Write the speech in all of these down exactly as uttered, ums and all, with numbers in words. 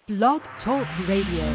Blog Talk Radio.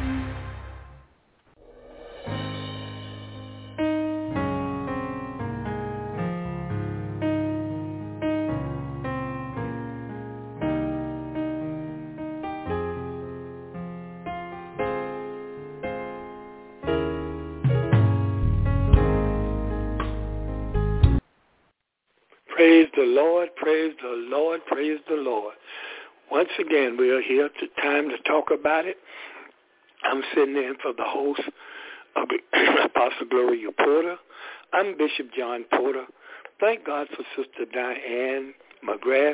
Praise the Lord, praise the Lord, praise the Lord. Once again, we are here to time to talk about it. I'm sitting in for the host of Apostle Gloria Porter. I'm Bishop John Porter. Thank God for Sister Diane McGrath.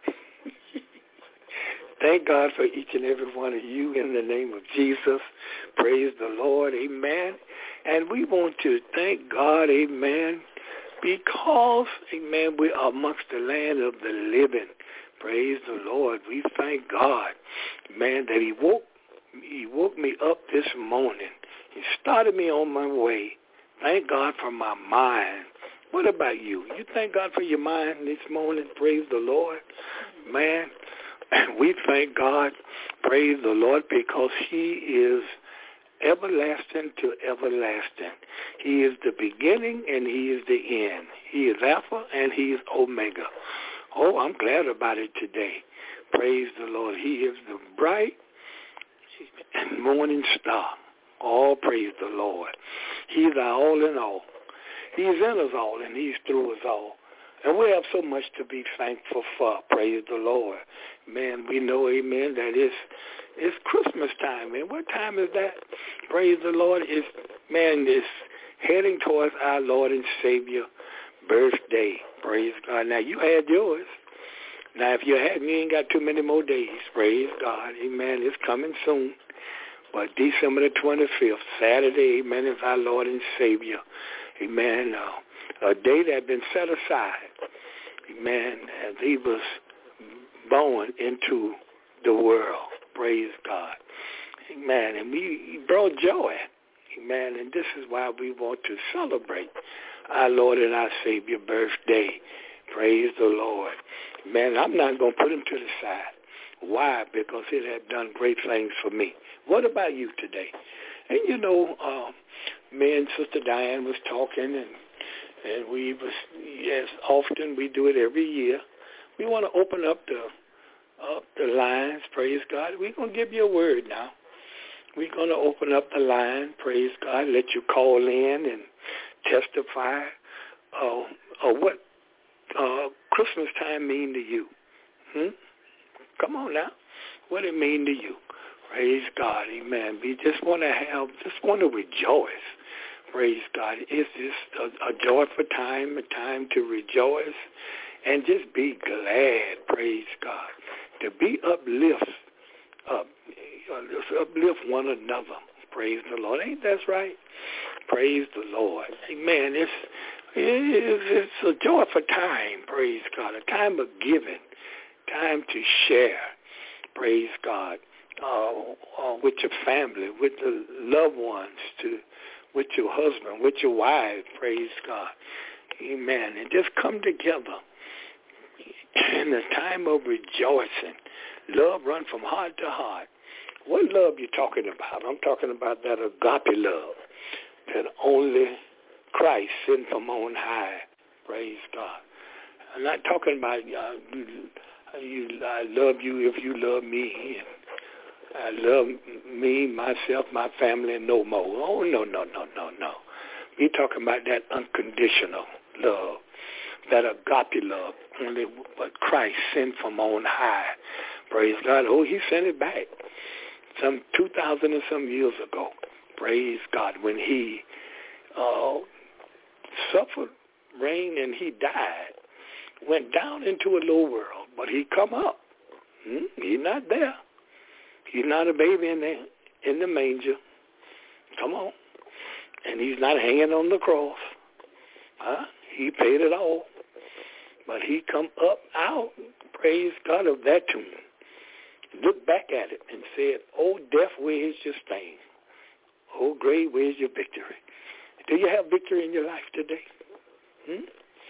Thank God for each and every one of you in the name of Jesus. Praise the Lord, amen. And we want to thank God, amen, because, amen, we are amongst the land of the living. Praise the Lord. We thank God, man, that he woke, he woke me up this morning. He started me on my way. Thank God for my mind. What about you? You thank God for your mind this morning? Praise the Lord. Man, we thank God, praise the Lord, because he is everlasting to everlasting. He is the beginning and he is the end. He is Alpha and he is Omega. Oh, I'm glad about it today. Praise the Lord. He is the bright morning star. All praise the Lord. He's our all in all. He's in us all and he's through us all. And we have so much to be thankful for. Praise the Lord. Man, we know, amen, that it's, it's Christmas time. And what time is that? Praise the Lord. It's, man, it's heading towards our Lord and Savior birthday. Praise God. Now, you had yours. Now, if you hadn't, you ain't got too many more days. Praise God. Amen. It's coming soon. But December the twenty-fifth, Saturday, amen, is our Lord and Savior. Amen. Uh, a day that had been set aside. Amen. As he was born into the world. Praise God. Amen. And we he brought joy. Amen. And this is why we want to celebrate our Lord and our Savior birthday. Praise the Lord. Man, I'm not going to put him to the side. Why? Because it had done great things for me. What about you today? And you know, uh, me and Sister Diane was talking, and and we was, yes, often we do it every year. We want to open up the up the lines, praise God. We're going to give you a word now. We're going to open up the line, praise God, let you call in and testify uh, uh, what uh, Christmas time mean to you. Hmm? Come on now. What it mean to you. Praise God. Amen. We just want to have, just want to rejoice. Praise God. It's just a, a joyful time, a time to rejoice and just be glad. Praise God. To be uplift, up, uplift one another. Praise the Lord. Ain't that right? Praise the Lord. Amen. It's, it's, it's a joyful time. Praise God. A time of giving. Time to share. Praise God. Uh, uh, with your family, with the loved ones, to with your husband, with your wife. Praise God. Amen. And just come together in a time of rejoicing. Love run from heart to heart. What love you talking about? I'm talking about that agape love that only Christ sent from on high. Praise God. I'm not talking about uh, you, you, I love you if you love me. And I love me, myself, my family, and no more. Oh, no, no, no, no, no. We're talking about that unconditional love, that agape love, only what Christ sent from on high. Praise God. Oh, he sent it back some two thousand and some years ago. Praise God. When he uh, suffered, reigned, and he died, went down into a low world, but he come up. Hmm? He's not there. He's not a baby in the, in the manger. Come on. And he's not hanging on the cross. Huh? He paid it all. But he come up out, praise God, of that tomb. Looked back at it and said, oh, death, where is your sting? Oh, grave, where is your victory? Do you have victory in your life today? Hmm?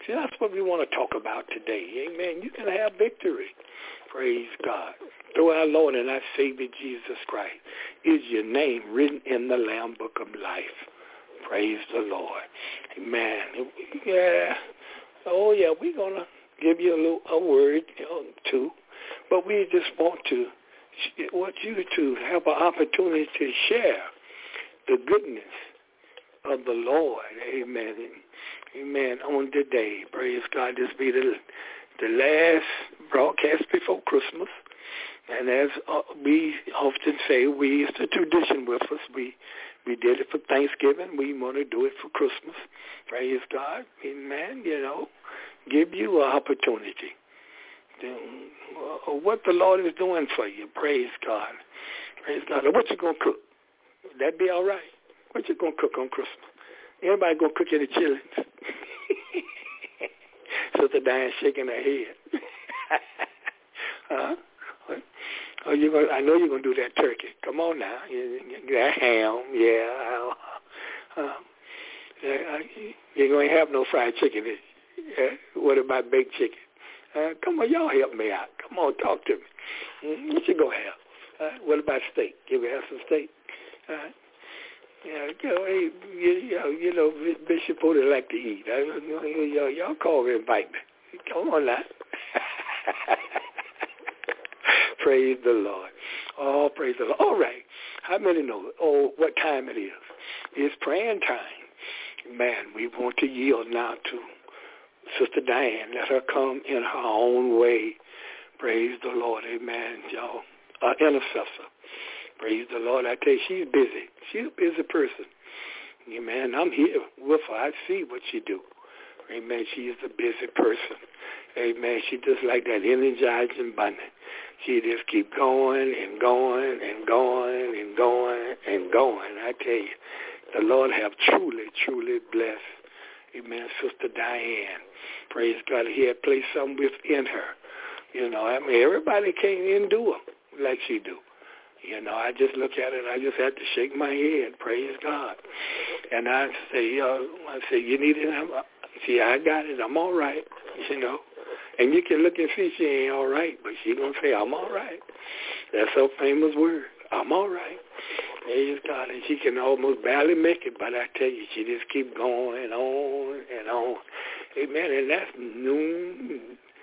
See, that's what we want to talk about today. Amen. You can have victory. Praise God. Through our Lord and our Savior Jesus Christ is your name written in the Lamb Book of Life. Praise the Lord. Amen. Yeah. Oh, yeah, we're going to give you a little a word, you know, too. But we just want to want you to have an opportunity to share the goodness of the Lord. Amen. Amen. On today, praise God, this be the, the last broadcast before Christmas. And as uh, we often say, we, it's a tradition with us. We we did it for Thanksgiving. We want to do it for Christmas. Praise God. Amen. You know, give you an opportunity. To, uh, what the Lord is doing for you. Praise God. Praise God. Now, what you going to cook? Would that be all right? What you going to cook on Christmas? Everybody going to cook any chili? Sister Diane shaking her head. Huh? Oh, you gonna? I know you're gonna do that turkey. Come on now, that ham, yeah. Uh, uh, you gonna have no fried chicken? Uh, what about baked chicken? Uh, come on, y'all help me out. Come on, talk to me. Mm-hmm. What you gonna have? Uh, what about steak? You gonna have some steak? Uh, yeah, you know, hey, you, you know, you know, Bishop Porter like to eat. Uh, you know, y'all call me, invite me. Come on now. Praise the Lord. Oh, praise the Lord. All right. How many know oh, what time it is? It's praying time. Man, we want to yield now to Sister Diane. Let her come in her own way. Praise the Lord. Amen, y'all. Uh, intercessor. Praise the Lord. I tell you, she's busy. She's a busy person. Amen. I'm here with her. I see what she do. Amen. She is a busy person. Amen. She just like that energizing bunny. She just keep going and going and going and going and going. I tell you, the Lord have truly, truly blessed, amen, Sister Diane. Praise God. He had placed something within her. You know, I mean, everybody can't endure like she do. You know, I just look at it, I just have to shake my head. Praise God. And I say, you know, I say, you need it? See, I got it. I'm all right, you know. And you can look and see she ain't all right, but she going to say, I'm all right. That's her famous word. I'm all right. Praise God. And she can almost barely make it, but I tell you, she just keep going on and on. Amen. And that's noon,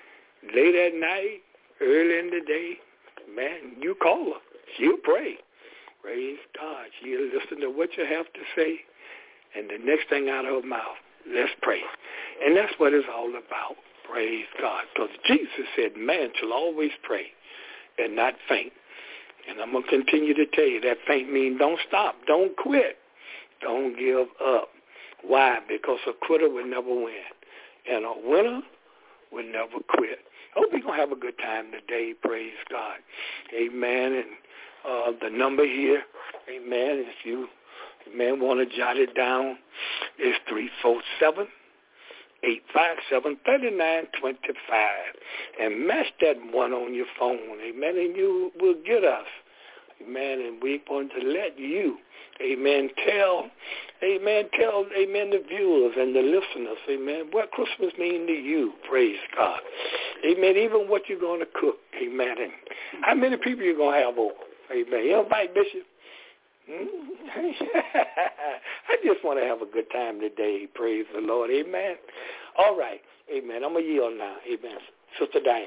late at night, early in the day. Man, you call her. She'll pray. Praise God. She'll listen to what you have to say. And the next thing out of her mouth, let's pray. And that's what it's all about. Praise God. Because Jesus said man shall always pray and not faint. And I'm going to continue to tell you that faint means don't stop. Don't quit. Don't give up. Why? Because a quitter will never win. And a winner will never quit. I hope you're going to have a good time today. Praise God. Amen. And uh, the number here, amen, if you, amen, want to jot it down, is three four seven, eight five seven, three nine two five. And match that one on your phone, amen, and you will get us, amen, and we're going to let you, amen, tell, amen, tell, amen, the viewers and the listeners, amen, what Christmas means to you, praise God. Amen, even what you're going to cook, amen, and how many people you're going to have over, amen. You invite Bishop? I just want to have a good time today. Praise the Lord. Amen. All right. Amen. I'm going to yield now. Amen. Sister Diane.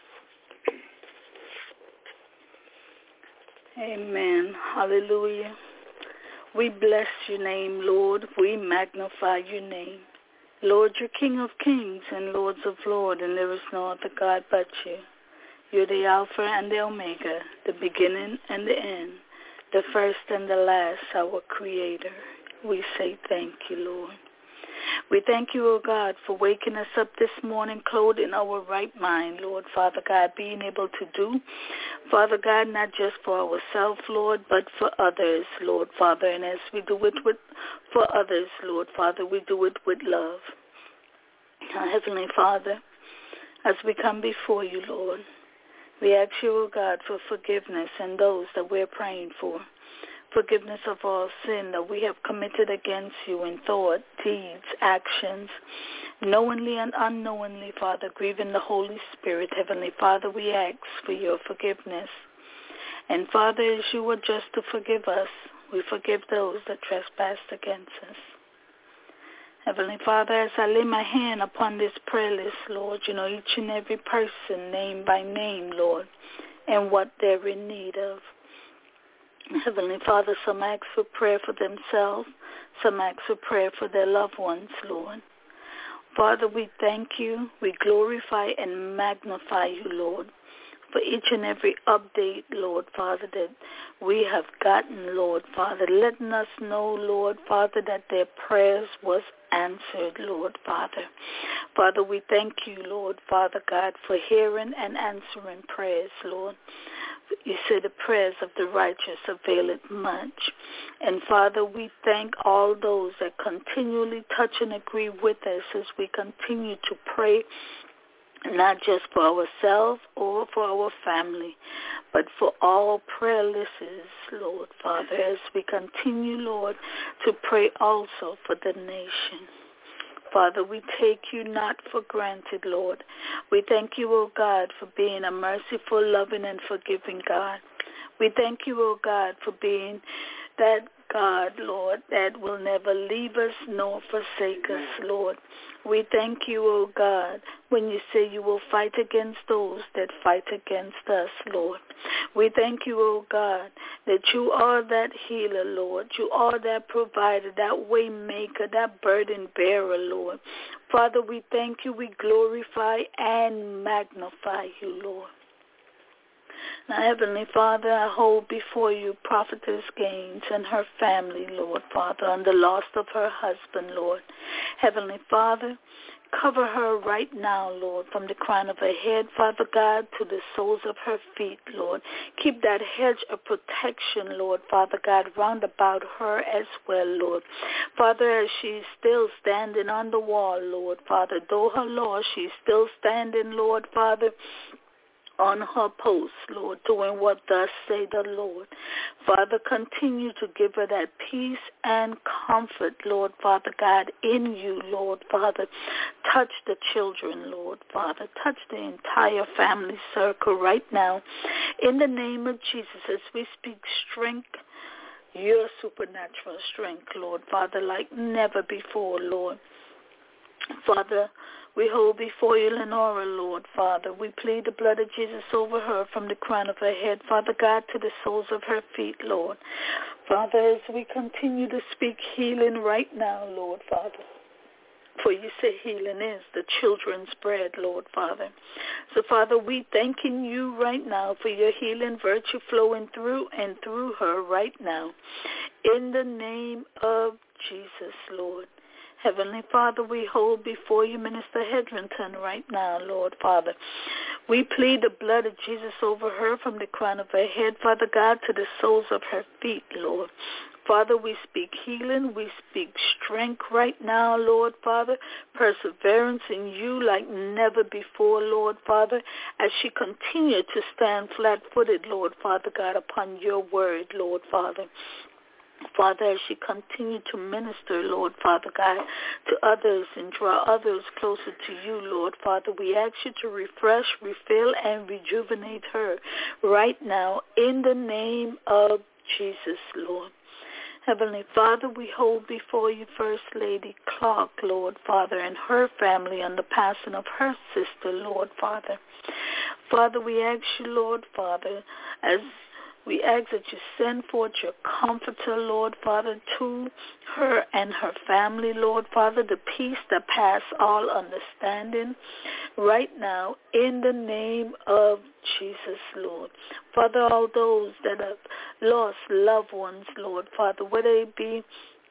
Amen. Hallelujah. We bless your name, Lord. We magnify your name. Lord, you're King of kings and Lords of lords, and there is no other God but you. You're the Alpha and the Omega, the beginning and the end, the first and the last, our Creator. We say thank you, Lord. We thank you, O God, for waking us up this morning, clothed in our right mind, Lord, Father God, being able to do, Father God, not just for ourselves, Lord, but for others, Lord, Father. And as we do it with, for others, Lord, Father, we do it with love. Our Heavenly Father, as we come before you, Lord, we ask you, O God, for forgiveness and those that we're praying for. forgiveness of all sin that we have committed against you in thought, deeds, actions, knowingly and unknowingly, Father, grieving the Holy Spirit. Heavenly Father, we ask for your forgiveness. And Father, as you were just to forgive us, we forgive those that trespassed against us. Heavenly Father, as I lay my hand upon this prayer list, Lord, you know each and every person, name by name, Lord, and what they're in need of. Heavenly Father, some ask for prayer for themselves, some ask for prayer for their loved ones, Lord. Father, we thank you, we glorify and magnify you, Lord, for each and every update, Lord, Father, that we have gotten, Lord, Father, letting us know, Lord, Father, that their prayers was answered, Lord, Father. Father, we thank you, Lord, Father God, for hearing and answering prayers, Lord. You say the prayers of the righteous availeth much. And Father, we thank all those that continually touch and agree with us as we continue to pray, not just for ourselves or for our family, but for all prayer lists, Lord, Father, as we continue, Lord, to pray also for the nation. Father, we take you not for granted, Lord. We thank you, O God, for being a merciful, loving, and forgiving God. We thank you, O God, for being that God, Lord, that will never leave us nor forsake us, Lord. We thank you, O God, when you say you will fight against those that fight against us, Lord. We thank you, O God, that you are that healer, Lord. You are that provider, that way maker, that burden bearer, Lord. Father, we thank you, we glorify and magnify you, Lord. Now, Heavenly Father, I hold before you Prophetess Gaines and her family, Lord, Father, and the loss of her husband, Lord. Heavenly Father, cover her right now, Lord, from the crown of her head, Father God, to the soles of her feet, Lord. Keep that hedge of protection, Lord, Father God, round about her as well, Lord. Father, as she's still standing on the wall, Lord, Father, though her loss, she's still standing, Lord, Father, on her post, Lord, doing what thus say the Lord. Father, continue to give her that peace and comfort, Lord, Father God, in you, Lord, Father. Touch the children, Lord, Father. Touch the entire family circle right now. In the name of Jesus, as we speak strength, your supernatural strength, Lord, Father, like never before, Lord. Father, we hold before you Lenora, Lord, Father. We plead the blood of Jesus over her from the crown of her head, Father God, to the soles of her feet, Lord. Father, as we continue to speak healing right now, Lord, Father. For you say healing is the children's bread, Lord, Father. So, Father, we thanking you right now for your healing virtue flowing through and through her right now. In the name of Jesus, Lord. Heavenly Father, we hold before you Minister Hedrington right now, Lord Father. We plead the blood of Jesus over her from the crown of her head, Father God, to the soles of her feet, Lord. Father, we speak healing. We speak strength right now, Lord Father. Perseverance in you like never before, Lord Father, as she continued to stand flat-footed, Lord Father God, upon your word, Lord Father. Father, as she continued to minister, Lord Father God, to others and draw others closer to you, Lord Father, we ask you to refresh, refill, and rejuvenate her right now in the name of Jesus, Lord. Heavenly Father, we hold before you First Lady Clark, Lord Father, and her family on the passing of her sister, Lord Father. Father, we ask you, Lord Father, as we ask that you send forth your comforter, Lord Father, to her and her family, Lord Father, the peace that passes all understanding right now in the name of Jesus, Lord. Father, all those that have lost loved ones, Lord Father, whether it be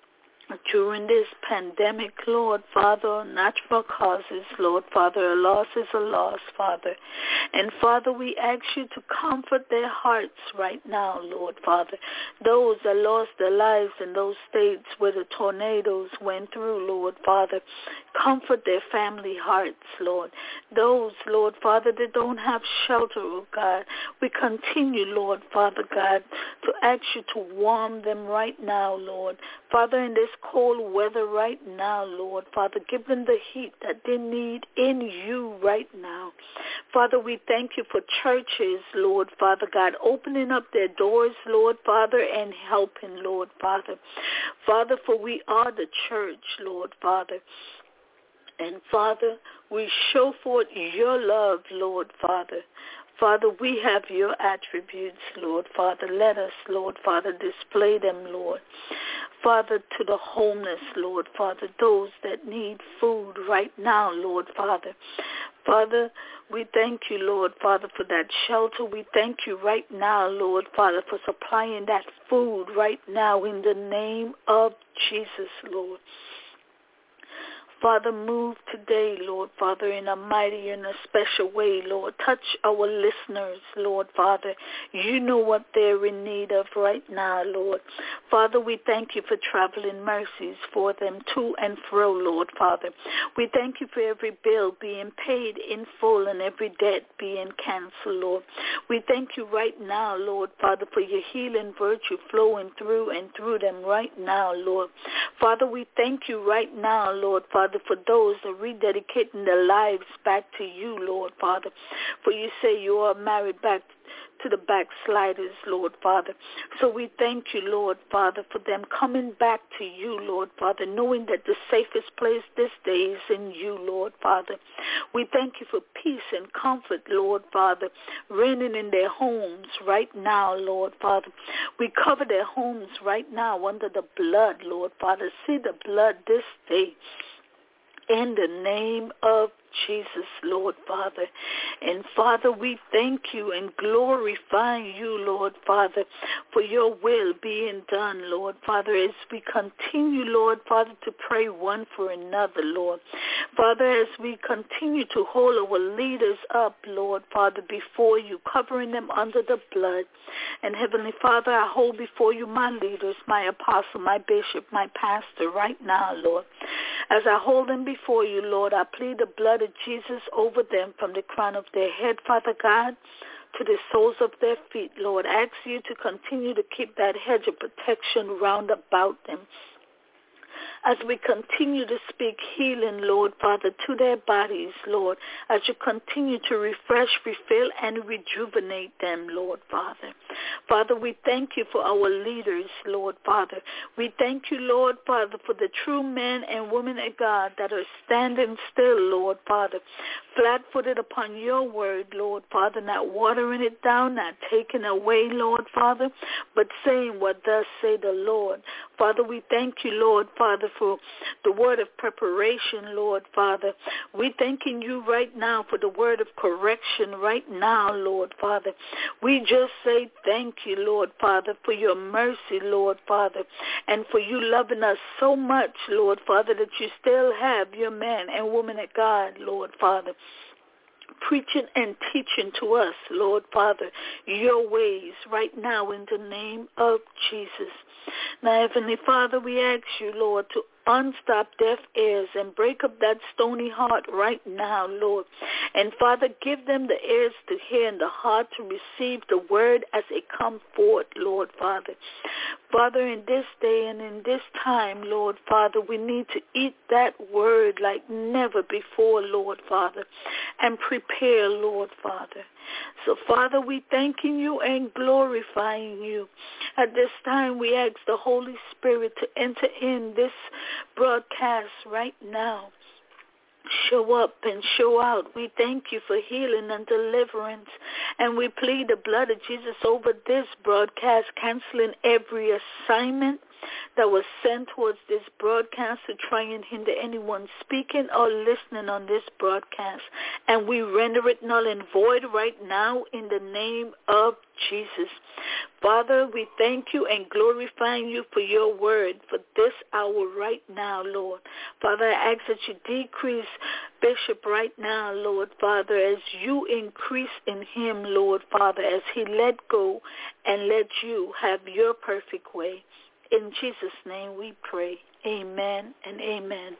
during this pandemic, Lord Father, natural causes, Lord Father, a loss is a loss, Father. And Father, we ask you to comfort their hearts right now, Lord Father. Those that lost their lives in those states where the tornadoes went through, Lord Father, comfort their family hearts, Lord. Those, Lord Father, that don't have shelter, oh God, we continue, Lord Father God, to ask you to warm them right now, Lord. Father, in this cold weather right now, Lord Father, give them the heat that they need in you right now. Father, we thank you for churches, Lord Father God, opening up their doors, Lord Father, and helping, Lord Father. Father, for we are the church, Lord Father. And Father, we show forth your love, Lord Father. Father, we have your attributes, Lord Father. Let us, Lord Father, display them, Lord. Father, to the homeless, Lord Father, those that need food right now, Lord Father. Father, we thank you, Lord Father, for that shelter. We thank you right now, Lord Father, for supplying that food right now in the name of Jesus, Lord. Father, move today, Lord Father, in a mighty and a special way, Lord. Touch our listeners, Lord Father. You know what they're in need of right now, Lord. Father, we thank you for traveling mercies for them to and fro, Lord Father. We thank you for every bill being paid in full and every debt being canceled, Lord. We thank you right now, Lord Father, for your healing virtue flowing through and through them right now, Lord. Father, we thank you right now, Lord Father, for those that are rededicating their lives back to you, Lord Father. For you say you are married back to the backsliders, Lord Father. So we thank you, Lord Father, for them coming back to you, Lord Father, knowing that the safest place this day is in you, Lord Father. We thank you for peace and comfort, Lord Father, reigning in their homes right now, Lord Father. We cover their homes right now under the blood, Lord Father. See the blood this day. In the name of Jesus, Lord Father. And Father, we thank you and glorify you, Lord Father, for your will being done, Lord Father, as we continue, Lord Father, to pray one for another, Lord. Father, as we continue to hold our leaders up, Lord Father, before you, covering them under the blood. And Heavenly Father, I hold before you my leaders, my apostle, my bishop, my pastor right now, Lord. As I hold them before you, Lord, I plead the blood of Jesus over them from the crown of their head, Father God, to the soles of their feet, Lord. I ask you to continue to keep that hedge of protection round about them. As we continue to speak healing, Lord Father, to their bodies, Lord, as you continue to refresh, refill, and rejuvenate them, Lord Father. Father, we thank you for our leaders, Lord Father. We thank you, Lord Father, for the true men and women of God that are standing still, Lord Father, flat-footed upon your word, Lord Father, not watering it down, not taking away, Lord Father, but saying what thus say the Lord. Father, we thank you, Lord Father, for the word of preparation, Lord Father. We're thanking you right now for the word of correction right now, Lord Father. We just say thank you, Lord Father, for your mercy, Lord Father, and for you loving us so much, Lord Father, that you still have your man and woman of God, Lord Father, preaching and teaching to us, Lord Father, your ways right now in the name of Jesus. Now, Heavenly Father, we ask you, Lord, to unstop deaf ears and break up that stony heart right now, Lord. And Father, give them the ears to hear and the heart to receive the word as it comes forth, Lord Father. Father, in this day and in this time, Lord Father, we need to eat that word like never before, Lord Father, and prepare, Lord Father. So, Father, we thanking you and glorifying you. At this time, we ask the Holy Spirit to enter in this broadcast right now. Show up and show out. We thank you for healing and deliverance. And we plead the blood of Jesus over this broadcast, canceling every assignment that was sent towards this broadcast to try and hinder anyone speaking or listening on this broadcast. And we render it null and void right now in the name of Jesus. Father, we thank you and glorifying you for your word for this hour right now, Lord. Father, I ask that you decrease Bishop right now, Lord, Father, as you increase in him, Lord, Father, as he let go and let you have your perfect way. In Jesus' name we pray. Amen and amen.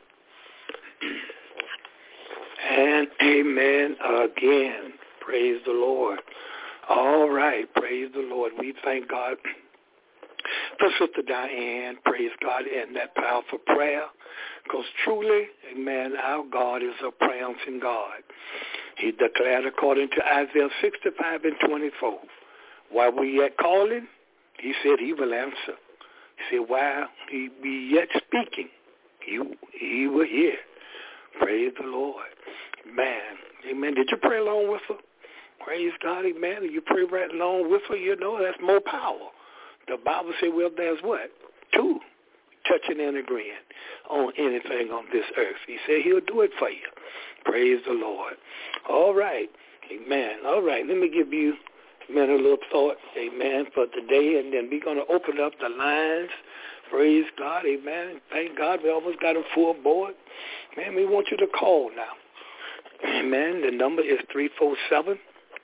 And amen again. Praise the Lord. All right. Praise the Lord. We thank God for Sister Diane. Praise God in that powerful prayer. Because truly, amen, our God is a prayer-answering God. He declared according to Isaiah sixty-five and twenty-four, while we yet calling, he said he will answer. He said, while he be yet speaking, he, he will hear. Praise the Lord. Man, amen. Did you pray along with her? Praise God, amen. You pray right along with her, you know, that's more power. The Bible says, well, there's what? Two. Touching and agreeing on anything on this earth. He said he'll do it for you. Praise the Lord. All right. Amen. All right. Let me give you, amen, a little thought, amen, for today, and then we're going to open up the lines. Praise God. Amen. Thank God we almost got a full board. Man, we want you to call now. Amen. The number is three four seven,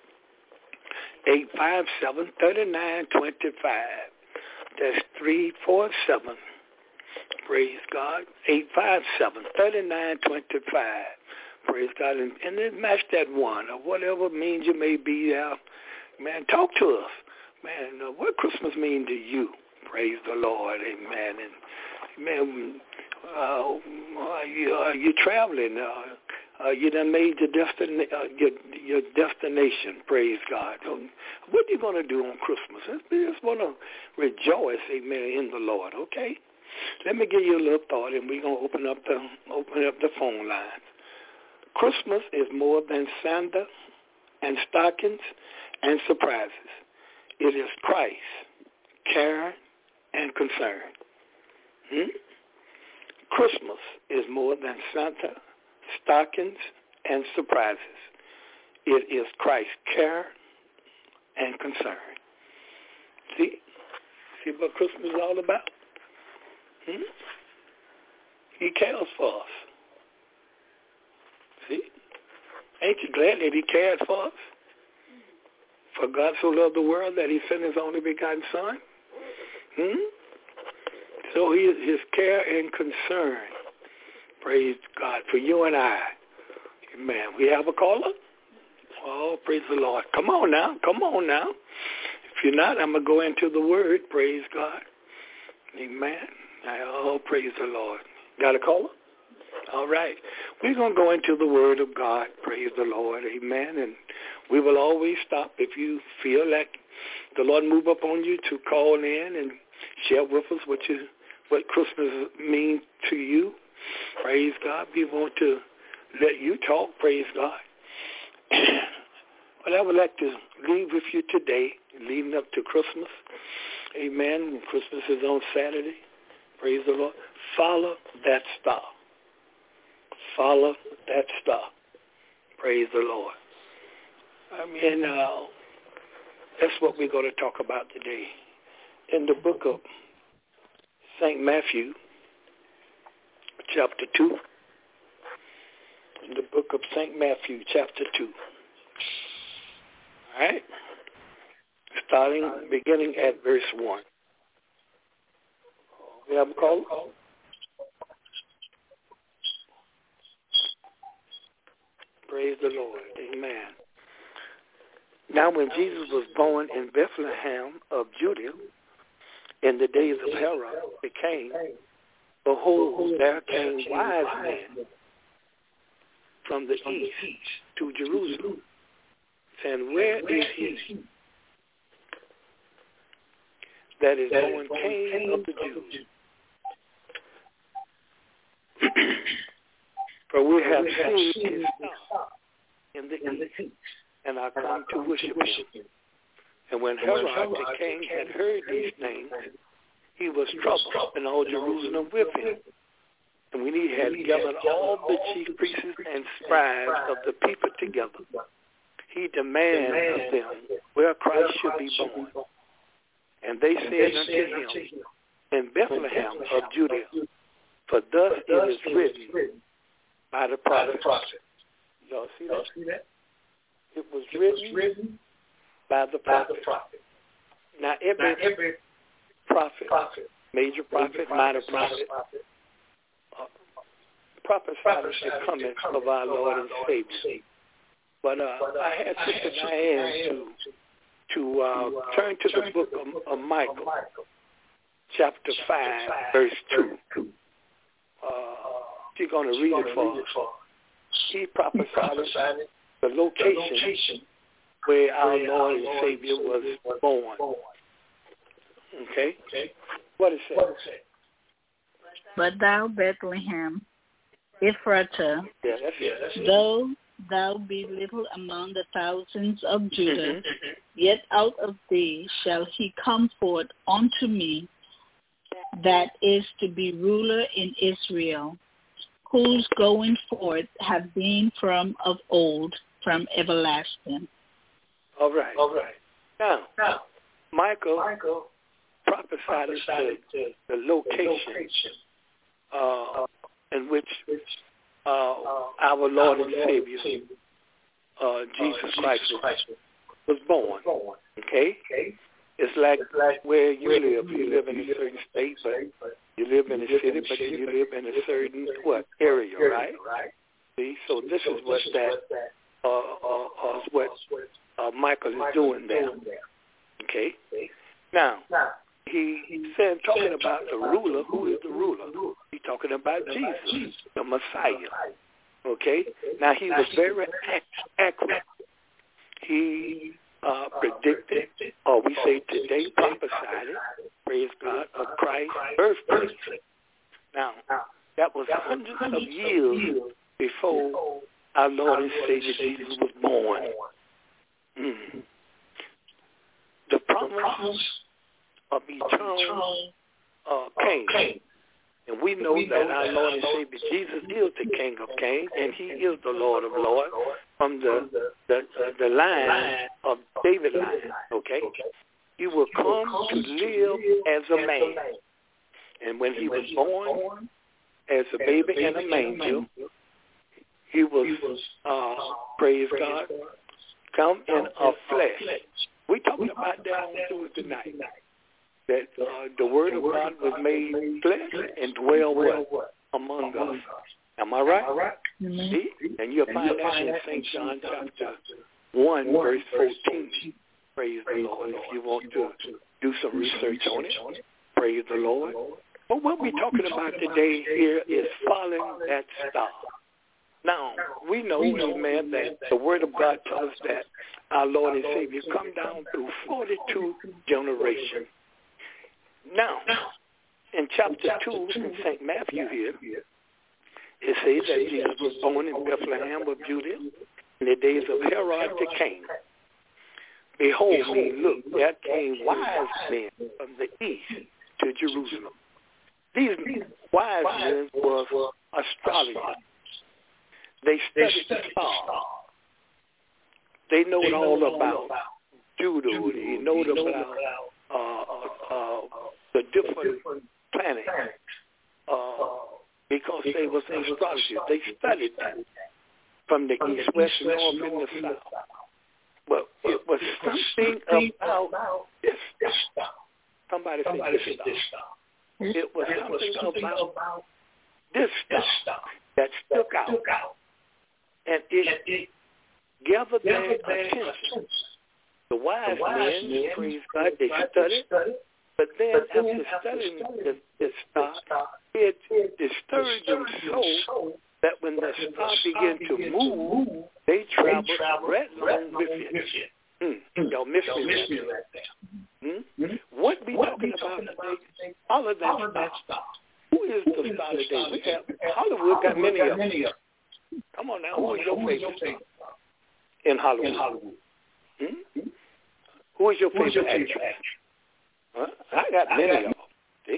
eight five seven, three nine two five. That's three four seven, praise God, eight five seven, three nine two five. Praise God. And, and then match that one or whatever means you may be there. Man, talk to us. Man, uh, what Christmas mean to you? Praise the Lord. Amen. And, man, uh, you, uh, you're traveling. Uh, Uh, you done made your, destina- uh, your, your destination, praise God. Um, what are you going to do on Christmas? We just want to rejoice, amen, in the Lord, okay? Let me give you a little thought, and we're going to open up the open up the phone lines. Christmas is more than Santa and stockings and surprises. It is Christ, care, and concern. Hmm? Christmas is more than Santa, stockings, and surprises. It is Christ's care and concern. See? See what Christmas is all about? Hmm? He cares for us. See? Ain't you glad that he cared for us? For God so loved the world that he sent his only begotten Son? Hmm? So he, his care and concern, praise God, for you and I. Amen. We have a caller? Oh, praise the Lord. Come on now. Come on now. If you're not, I'm going to go into the word. Praise God. Amen. Oh, praise the Lord. Got a caller? All right. We're going to go into the word of God. Praise the Lord. Amen. And we will always stop if you feel like the Lord move up on you to call in and share with us what you, what Christmas means to you. Praise God. We want to let you talk. Praise God. But I would like to leave with you today, leading up to Christmas. Amen. Christmas is on Saturday. Praise the Lord. Follow that star. Follow that star. Praise the Lord. I mean, uh, that's what we're going to talk about today. In the book of Saint Matthew, chapter two. In the book of Saint Matthew, chapter two. All right? Starting, beginning at verse one. We have a call? Praise the Lord. Amen. Now when Jesus was born in Bethlehem of Judea, in the days of Herod the king, behold, there came wise men from the east to Jerusalem, saying, where is he that is born King of the Jews? For we have seen his star in the east, and are come to worship him. And when Herod the king had heard these things, he was troubled, and all Jerusalem with him. And when he had gathered all the chief priests and scribes of the people together, he demanded of them where Christ should be born. And they said unto him, in Bethlehem of Judea, for thus it is written by the prophet. Y'all see that? It was written by the prophet. Now every prophet, major prophet, minor prophet, uh, prophesied the coming of our Lord and Savior. But uh, I had Sister Diane to to uh, turn to the book of, of Michael, chapter five, verse two. Uh, she's going to read it for us. He prophesied the location where our Lord and Savior was born. Okay? What is it? But thou, Bethlehem, Ephratah, yeah, that's it. That's it. though thou be little among the thousands of Judah, Mm-hmm. yet out of thee shall he come forth unto me that is to be ruler in Israel, whose going forth have been from of old, from everlasting. All right. All right. Now, Now, Michael, Michael prophesied prophesied the, to the the location location uh, in which which uh, uh, our Lord our and Savior, uh, uh, Jesus Christ, Christ was born. born. Okay? Okay? It's like It's like where you where live. You live in a certain state, but you live in a city, but you live in a certain, what, area, right? Right. See? So this So is what this that, is what uh, uh, uh, that what uh, uh, Michael is Michael doing there. doing there. Okay? Okay? Now, Now, he said, talking about the ruler. Who is the ruler? He's talking about Jesus, the Messiah. Okay? Now, he was very accurate. He uh, predicted, or we say today, prophesied it, praise God, of Christ's birthplace. Now, that was hundreds of years before our Lord and Savior Jesus was born. Mm. The promise of eternal uh, King. And we know that our Lord and Savior Jesus is the King of Kings, and he is the Lord of Lords from the the, uh, the line of David line, okay? He will come to live as a man. And when he was born as a baby in a manger, he was, uh, praise God, come in a flesh. We're talking about that on Tuesday night. That uh, the Word of God was made flesh and dwell what? Among us. Am I right? Mm-hmm. See? And you'll find that in Saint John chapter one, verse fourteen. Praise the Lord. If you want to do some research on it, praise the Lord. But what we're talking about today here is following that star. Now, we know, amen, that the Word of God tells us that our Lord and Savior come down through forty-two generations. Now, in chapter two in Saint Matthew here, it says that Jesus was born in Bethlehem of Judea in the days of Herod the king. Behold me, look, there came wise men from the east to Jerusalem. These wise men were astrologers. They studied the stars. They know all about Judah. They know about uh, uh, the different planets uh, because they were astrologers. They studied them from the east, west, north, and the south. But it was something about this star. Somebody say this star. It was something about this star that stuck out. And it gathered their attention. The wise men, praise God, they studied. But then after studying the, the star, it disturbed them so that when the star began to move, they traveled right along with it. Hmm. Y'all missed me right there. Hmm? What we talking about today? All of that star. Who is the star today? We have Hollywood got many of them. Come on now, who is your favorite star in Hollywood? Hmm? Who is your favorite actress? Huh? I got many of them.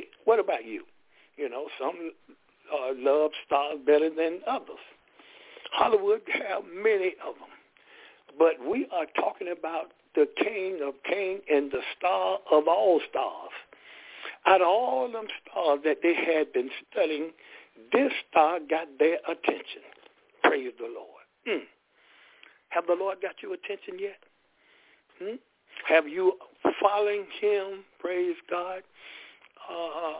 know, some uh, love stars better than others. Hollywood have many of them. But we are talking about the King of Kings and the star of all stars. Out of all them stars that they had been studying, this star got their attention. Praise the Lord. Mm. Have the Lord got your attention yet? Hmm? Have you following him? Praise God. Uh,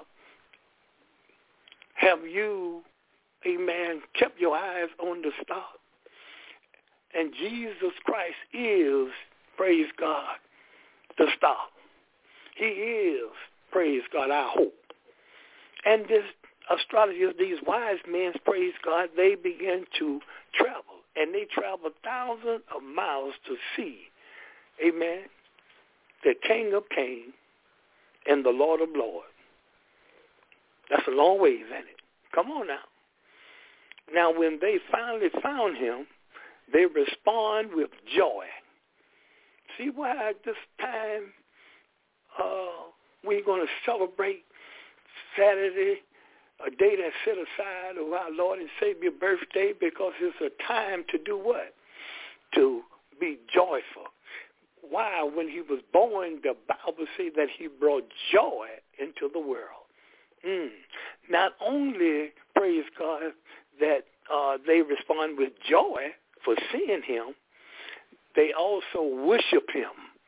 have you, amen, kept your eyes on the star? And Jesus Christ is, praise God, the star. He is, praise God, our hope. And this astrologers, these wise men, praise God, they begin to travel. And they travel thousands of miles to see, amen, the King of Kings and the Lord of Lords. That's a long ways, ain't it? Come on now. Now, when they finally found him, they respond with joy. See why at this time uh, we're going to celebrate Saturday, a day that's set aside of our Lord and Savior birthday, because it's a time to do what? To be joyful. Why? When he was born, the Bible says that he brought joy into the world. Mm. Not only, praise God, that uh, they respond with joy for seeing him, they also worship him.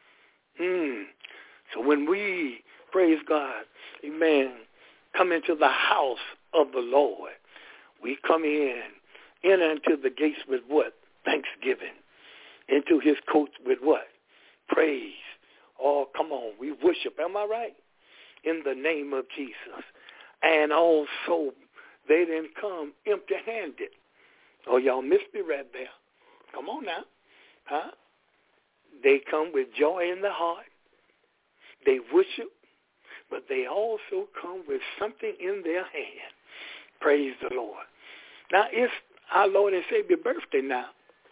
Mm. So when we, praise God, amen, come into the house of the Lord, we come in, enter into the gates with what? Thanksgiving. Into his courts with what? Praise. Oh, come on, we worship. Am I right? In the name of Jesus. And also, they didn't come empty-handed. Oh, y'all missed me right there. Come on now. Huh? They come with joy in the heart. They worship, but they also come with something in their hand. Praise the Lord. Now, it's our Lord and Savior birthday now.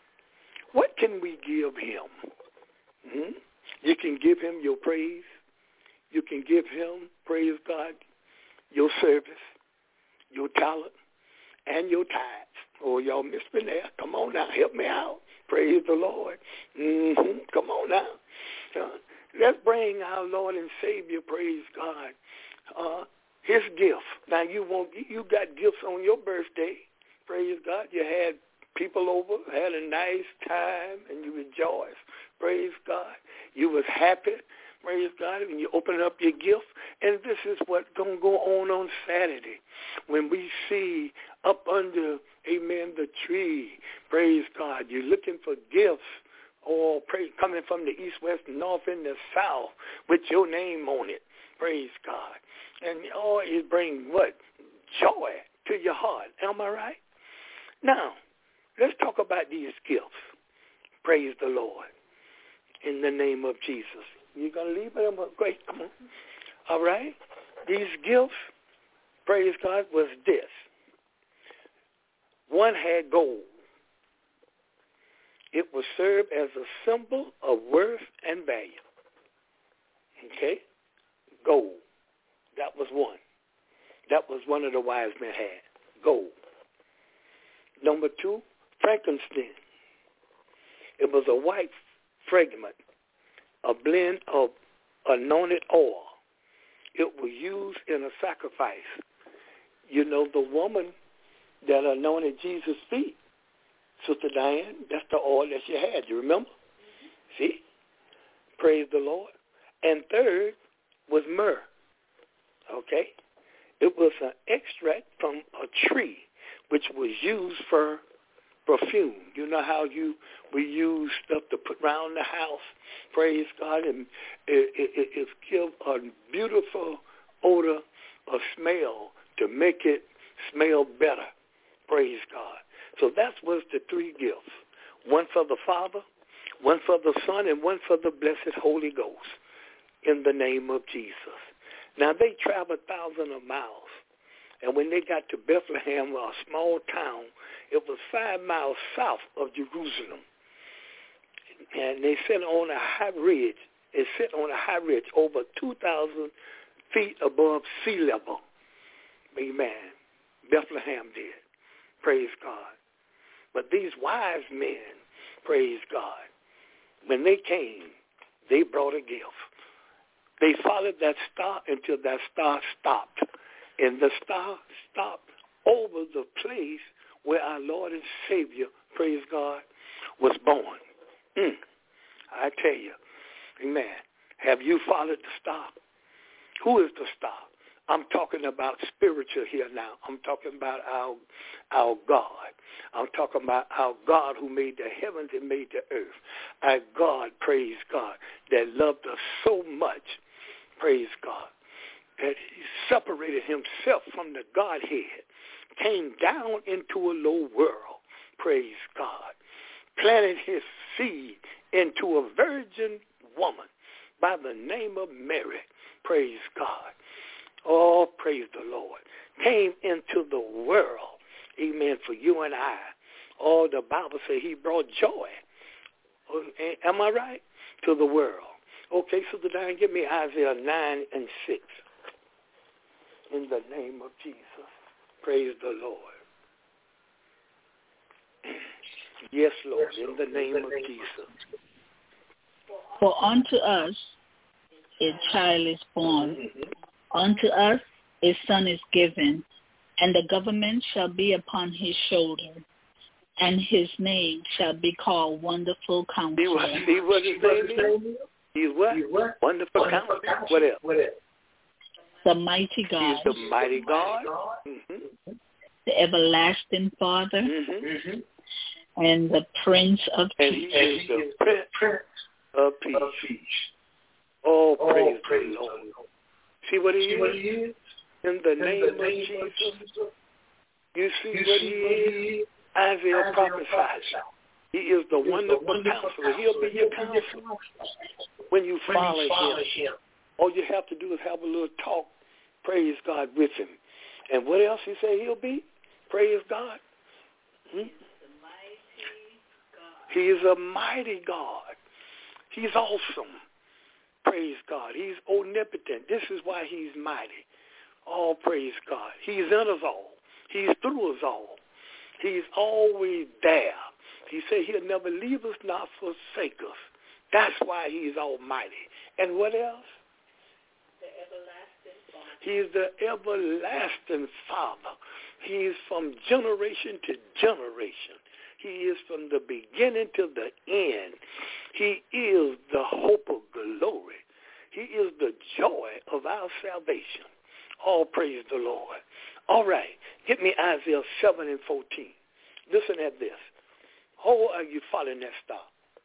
What can we give him? Hmm? You can give him your praise. You can give him, praise God, your service, your talent, and your tithes. Oh, y'all missed me there. Come on now. Help me out. Praise the Lord. Mm-hmm. Come on now. Uh, let's bring our Lord and Savior, praise God, uh, his gift. Now, you want you got gifts on your birthday. Praise God. You had people over, had a nice time, and you rejoiced. Praise God. You was happy. Praise God. And you open up your gift. And this is what's going to go on on Saturday when we see up under, amen, the tree. Praise God. You're looking for gifts. Or praise, coming from the east, west, north, and the south with your name on it. Praise God. And oh, it brings what? Joy to your heart. Am I right? Now, let's talk about these gifts. Praise the Lord. In the name of Jesus. You're going to leave it? Great, come on. All right? These gifts, praise God, was this. One had gold. It was served as a symbol of worth and value. Okay? Gold. That was one. That was one of the wise men had. Gold. Number two, frankincense. It was a white fragment, a blend of anointed oil. It was used in a sacrifice. You know, the woman that anointed Jesus' feet, Sister Diane, that's the oil that she had. You remember? Mm-hmm. See? Praise the Lord. And third was myrrh. Okay? It was an extract from a tree which was used for perfume. You know how you we use stuff to put around the house. Praise God. And it, it, it gives a beautiful odor, a smell to make it smell better. Praise God. So that was the three gifts. One for the Father, one for the Son, and one for the blessed Holy Ghost in the name of Jesus. Now, they traveled thousands of miles. And when they got to Bethlehem, a small town, it was five miles south of Jerusalem. And they sit on a high ridge. They sit on a high ridge over two thousand feet above sea level. Amen. Bethlehem did. Praise God. But these wise men, praise God, when they came, they brought a gift. They followed that star until that star stopped. And the star stopped over the place where our Lord and Savior, praise God, was born. Mm. I tell you, amen. Have you followed the star? Who is the star? I'm talking about spiritual here now. I'm talking about our our God. I'm talking about our God who made the heavens and made the earth. Our God, praise God, that loved us so much, praise God, that he separated himself from the Godhead, came down into a low world, praise God, planted his seed into a virgin woman by the name of Mary, praise God. Oh, praise the Lord. Came into the world, amen, for you and I. Oh, the Bible says he brought joy. Am I right? To the world. Okay, so the down, give me Isaiah nine and six. In the name of Jesus. Praise the Lord. Yes, Lord, in the name of Jesus. For unto us a child is born. Unto us a son is given, and the government shall be upon his shoulder, and his name shall be called Wonderful Counselor. See what, see what his name is? He's what? what? Wonderful Counselor. What else? What else? The mighty God. He's the mighty God. Mm-hmm. The everlasting Father. Mm-hmm. And the Prince of Peace. And he is the Prince of Peace. Oh, praise the Lord. See what he is? In the name of Jesus. You see what he is? Isaiah prophesied. He is the wonderful counselor. He'll be your counselor when you follow him. All you have to do is have a little talk, praise God, with him. And what else he say he'll be? Praise God. Hmm? He is a mighty God. He's awesome. Praise God. He's omnipotent. This is why he's mighty. Oh, praise God. He's in us all. He's through us all. He's always there. He said he'll never leave us, not forsake us. That's why he's almighty. And what else? The everlasting Father. He's the everlasting Father. He is from generation to generation. He is from the beginning to the end. He is the hope of glory. He is the joy of our salvation. All praise the Lord. All right. Get me Isaiah seven and fourteen. Listen at this. How are you following that star?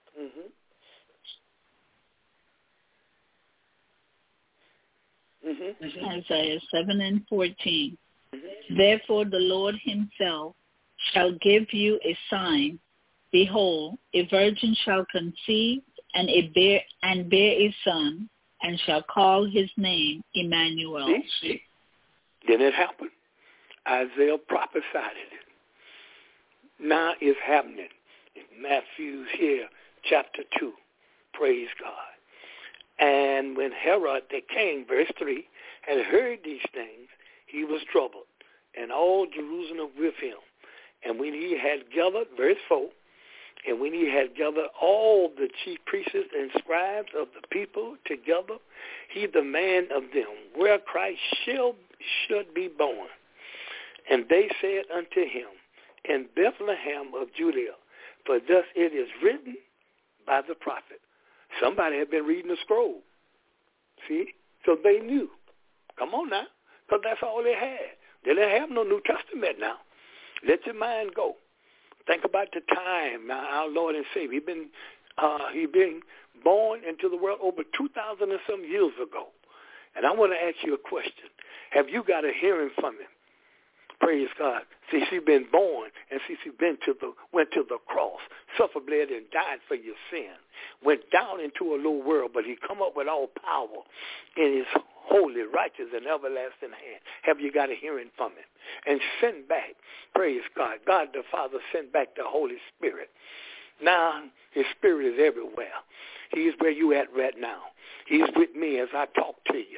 Mm-hmm. Mm-hmm. Isaiah seven and fourteen. Mm-hmm. Therefore the Lord himself shall give you a sign. Behold, a virgin shall conceive and a bear and bear a son, and shall call his name Emmanuel. See? See? Then it happened. Isaiah prophesied it. Now it's happening. In Matthew's here, chapter two. Praise God. And when Herod the king, verse three, had heard these things, he was troubled, and all Jerusalem with him. And when he had gathered, verse four, and when he had gathered all the chief priests and scribes of the people together, he demanded of them where Christ shall, should be born. And they said unto him, in Bethlehem of Judea, for thus it is written by the prophet. Somebody had been reading the scroll. See? So they knew. Come on now, because that's all they had. They didn't have no New Testament now. Let your mind go. Think about the time now, our Lord and Savior. He been uh, he been born into the world over two thousand and some years ago. And I want to ask you a question. Have you got a hearing from him? Praise God. See, she's been born, and see, she been to the went to the cross, suffered, bled, and died for your sin. Went down into a low world, but he come up with all power in his holy, righteous, and everlasting hand. Have you got a hearing from him? And send back, praise God, God the Father sent back the Holy Spirit. Now, his spirit is everywhere. He's where you at right now. He's with me as I talk to you.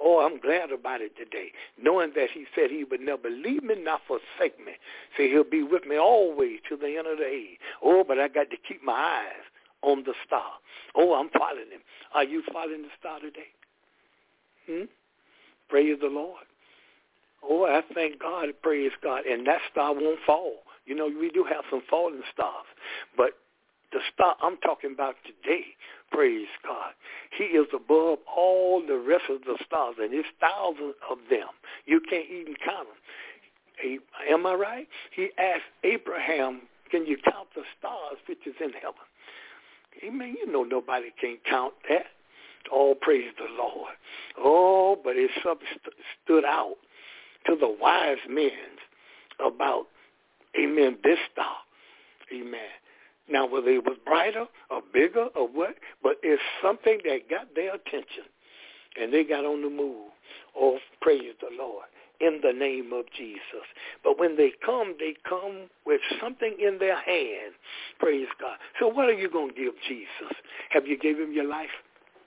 Oh, I'm glad about it today, knowing that he said he would never leave me, not forsake me. Say he'll be with me always to the end of the age. Oh, but I got to keep my eyes on the star. Oh, I'm following him. Are you following the star today? Hmm? Praise the Lord. Oh, I thank God, praise God. And that star won't fall. You know, we do have some falling stars. But the star I'm talking about today, praise God, he is above all the rest of the stars, and there's thousands of them. You can't even count them. He, am I right? He asked Abraham, can you count the stars which is in heaven? Amen. You know nobody can count that. Oh, praise the Lord. Oh, but it st- stood out to the wise men about, amen, this star. Amen. Now, whether it was brighter or bigger or what, but it's something that got their attention, and they got on the move. Oh, praise the Lord, in the name of Jesus. But when they come, they come with something in their hand. Praise God. So what are you going to give Jesus? Have you given him your life?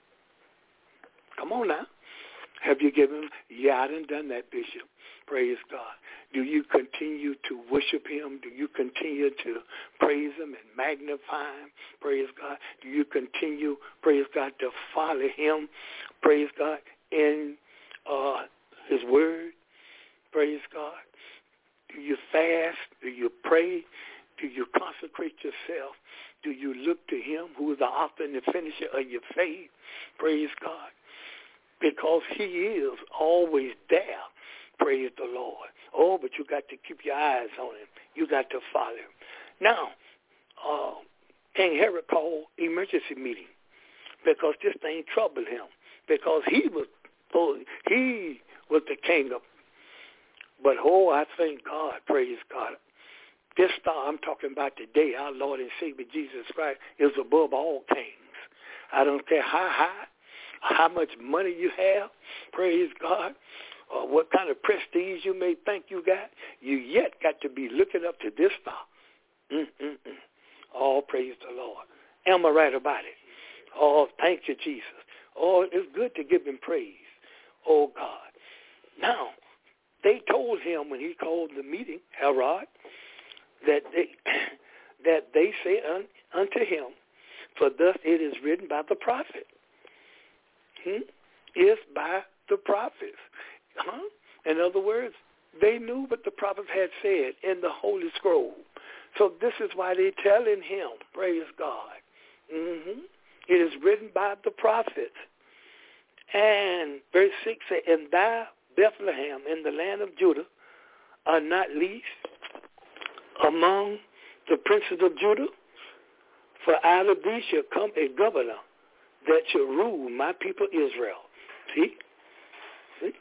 Come on now. Have you given him? Yeah, I done done that, Bishop. Praise God. Do you continue to worship him? Do you continue to praise him and magnify him? Praise God. Do you continue, praise God, to follow him? Praise God, in uh, his word? Praise God. Do you fast? Do you pray? Do you consecrate yourself? Do you look to him who is the author and the finisher of your faith? Praise God. Because he is always there. Praise the Lord. Oh, but you got to keep your eyes on him. You got to follow him. Now, uh, King Herod called emergency meeting because this thing troubled him. Because he was, oh, he was the king of. But oh, I thank God. Praise God. This star I'm talking about today, our Lord and Savior Jesus Christ, is above all kings. I don't care how high, how much money you have, praise God, or what kind of prestige you may think you got, you yet got to be looking up to this star. Mm-mm-mm. Oh, praise the Lord. Am I right about it? Oh, thank you, Jesus. Oh, it's good to give him praise. Oh, God. Now, they told him when he called the meeting, Herod, that they, that they say un, unto him, for thus it is written by the prophet. Hmm? Is by the prophets. Huh? In other words, they knew what the prophets had said in the Holy Scroll. So this is why they're telling him, praise God. Mm-hmm. It is written by the prophets. And verse six says, and thou, Bethlehem, in the land of Judah, are not least among the princes of Judah, for out of thee shall come a governor that shall rule my people Israel. See? See?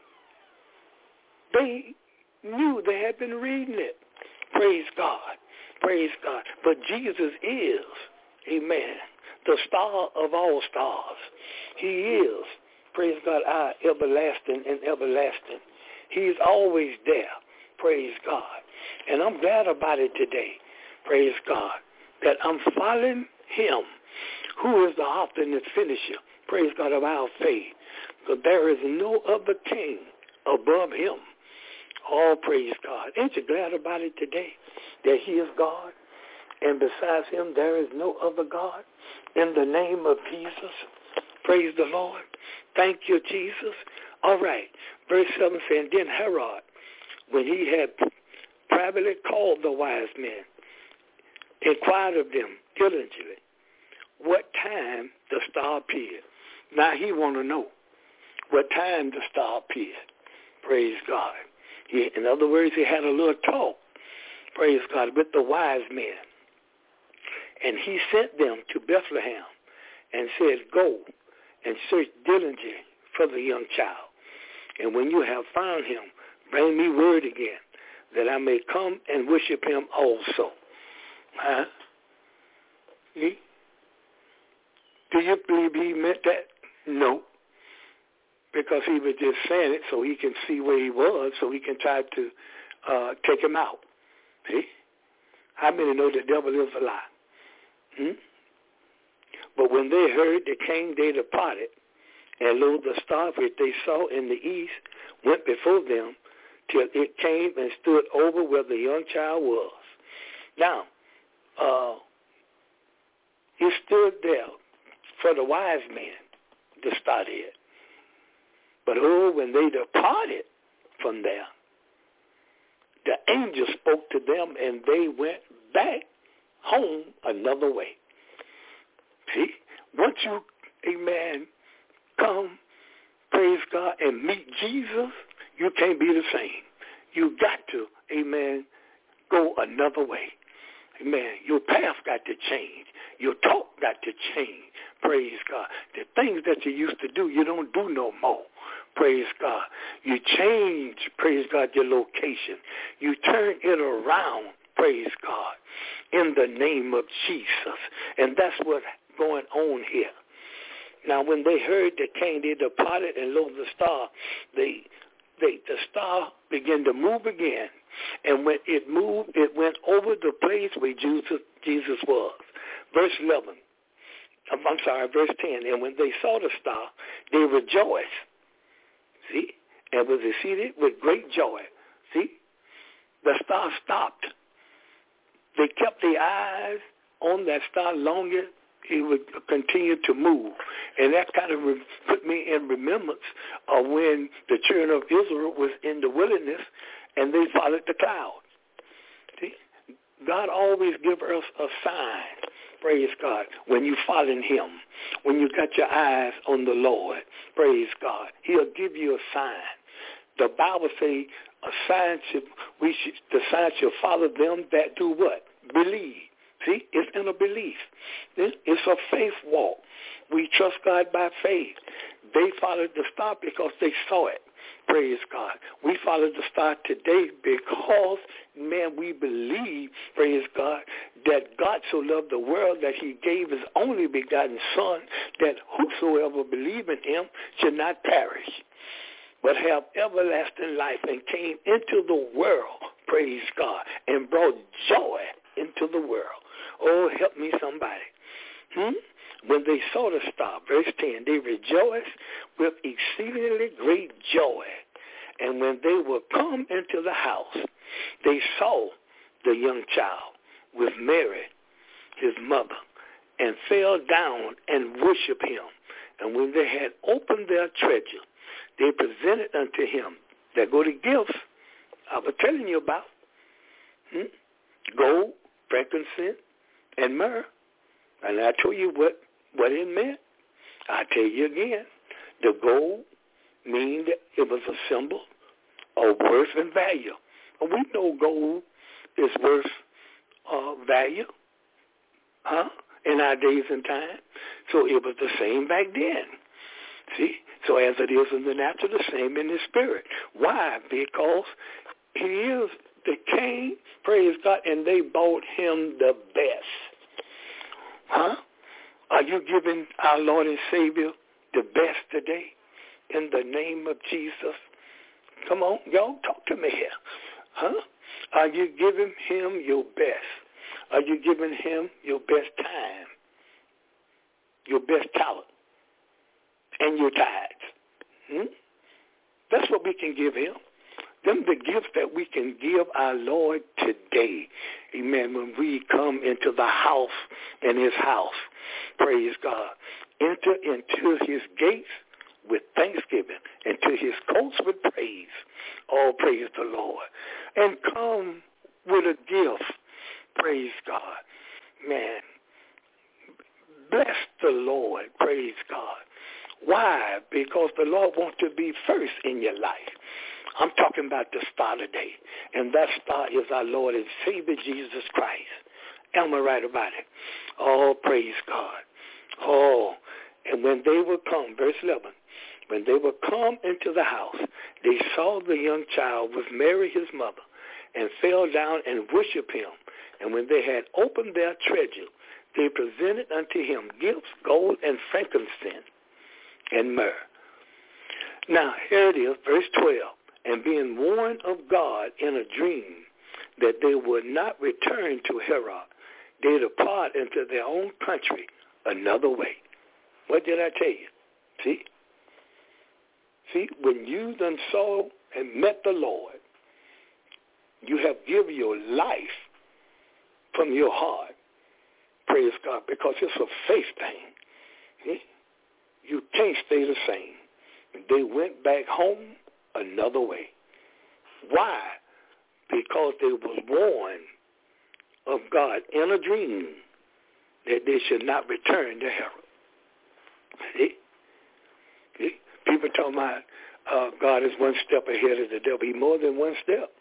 They knew, they had been reading it. Praise God. Praise God. But Jesus is, amen, the star of all stars. He is, praise God, our everlasting and everlasting. He's always there. Praise God. And I'm glad about it today. Praise God. That I'm following him, who is the author and the finisher, praise God, of our faith. Because there is no other king above him. All praise God. Ain't you glad about it today that he is God? And besides him, there is no other God. In the name of Jesus, praise the Lord. Thank you, Jesus. All right. Verse seven says, then Herod, when he had privately called the wise men, inquired of them diligently what time the star appeared. Now he want to know what time the star appeared. Praise God. He, in other words, he had a little talk, praise God, with the wise men. And he sent them to Bethlehem and said, go and search diligently for the young child. And when you have found him, bring me word again, that I may come and worship him also. Huh? He? Do you believe he meant that? No. Because he was just saying it so he can see where he was, so he can try to uh, take him out. See? How many know the devil is a lie? Hmm? But when they heard the king, they departed And lo, the star which they saw in the east went before them till it came and stood over where the young child was. Now, uh, it stood there for the wise men, the star did. But oh, when they departed from there, the angel spoke to them, and they went back home another way. See, once you, amen, come, praise God, and meet Jesus, you can't be the same. You got to, amen, go another way. Amen. Your path got to change. Your talk got to change. Praise God. The things that you used to do, you don't do no more. Praise God. You change, praise God, your location. You turn it around, praise God, in the name of Jesus. And that's what's going on here. Now, when they heard the king, they departed, and lo, the star, they, they, the star began to move again. And when it moved, it went over the place where Jesus, Jesus was. Verse eleven. I'm, I'm sorry, verse ten. And when they saw the star, they rejoiced. See? And was exceeded with great joy. See? The star stopped. They kept their eyes on that star longer. It would continue to move. And that kind of re- put me in remembrance of when the children of Israel was in the wilderness and they followed the cloud. See? God always gives us a sign, praise God, when you follow him, when you got your eyes on the Lord, praise God. He'll give you a sign. The Bible says a sign should, we should, the sign shall follow them that do what? Believe. See, it's in a belief. It's a faith walk. We trust God by faith. They followed the star because they saw it. Praise God. We follow the star today because, man, we believe, praise God, that God so loved the world that he gave his only begotten Son, that whosoever believe in him should not perish, but have everlasting life, and came into the world, praise God, and brought joy into the world. Oh, help me somebody. Hmm? When they saw the star, verse ten, they rejoiced with exceedingly great joy. And when they were come into the house, they saw the young child with Mary, his mother, and fell down and worshiped him. And when they had opened their treasure, they presented unto him. There go the gifts I was telling you about. Hmm? Gold, frankincense, and myrrh. And I told you what, what it meant. I'll tell you again. The gold means that it was a symbol of worth and value. And we know gold is worth uh, value, huh? In our days and time. So it was the same back then. See? So as it is in the natural, the same in the spirit. Why? Because he is the king, praise God, and they bought him the best. Huh? Are you giving our Lord and Savior the best today in the name of Jesus? Come on, y'all, talk to me here. Huh? Are you giving him your best? Are you giving him your best time, your best talent, and your tithes? Hmm? That's what we can give him. Them the gifts that we can give our Lord today. Amen. When we come into the house, in his house, praise God. Enter into his gates with thanksgiving, and to his courts with praise. Oh, praise the Lord. And come with a gift. Praise God. Man, bless the Lord. Praise God. Why? Because the Lord wants to be first in your life. I'm talking about the star today, and that star is our Lord and Savior Jesus Christ. Am I right about it? Oh, praise God. Oh, and when they were come, verse eleven, when they were come into the house, they saw the young child with Mary his mother, and fell down and worshipped him. And when they had opened their treasure, they presented unto him gifts, gold and frankincense and myrrh. Now, here it is, verse twelve. And being warned of God in a dream that they would not return to Herod, they depart into their own country another way. What did I tell you? See? See, when you done saw and met the Lord, you have given your life from your heart. Praise God, because it's a faith thing. See? You can't stay the same. They went back home another way. Why? Because they was warned of God in a dream that they should not return to Herod. See? See? People talking about uh, God is one step ahead of the devil. He's more than one step.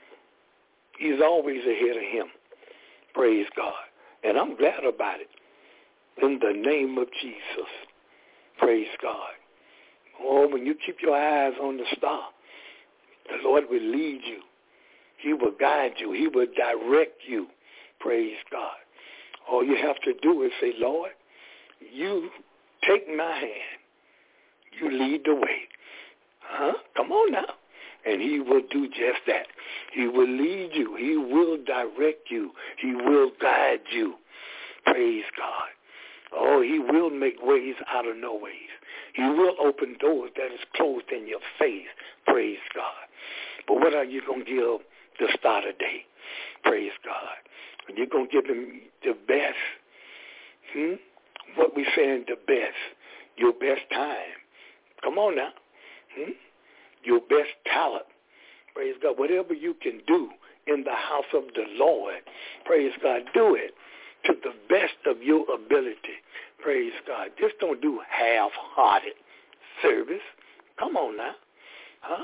He's always ahead of him. Praise God. And I'm glad about it. In the name of Jesus. Praise God. Oh, when you keep your eyes on the star, the Lord will lead you. He will guide you. He will direct you. Praise God. All you have to do is say, Lord, you take my hand. You lead the way. Huh? Come on now. And he will do just that. He will lead you. He will direct you. He will guide you. Praise God. Oh, he will make ways out of no ways. He will open doors that is closed in your face. Praise God. But what are you going to give the start of day? Praise God. And you're going to give him the best. Hmm? What we saying the best. Your best time. Come on now. Hmm? Your best talent. Praise God. Whatever you can do in the house of the Lord, praise God, do it to the best of your ability. Praise God. Just don't do half-hearted service. Come on now. Huh?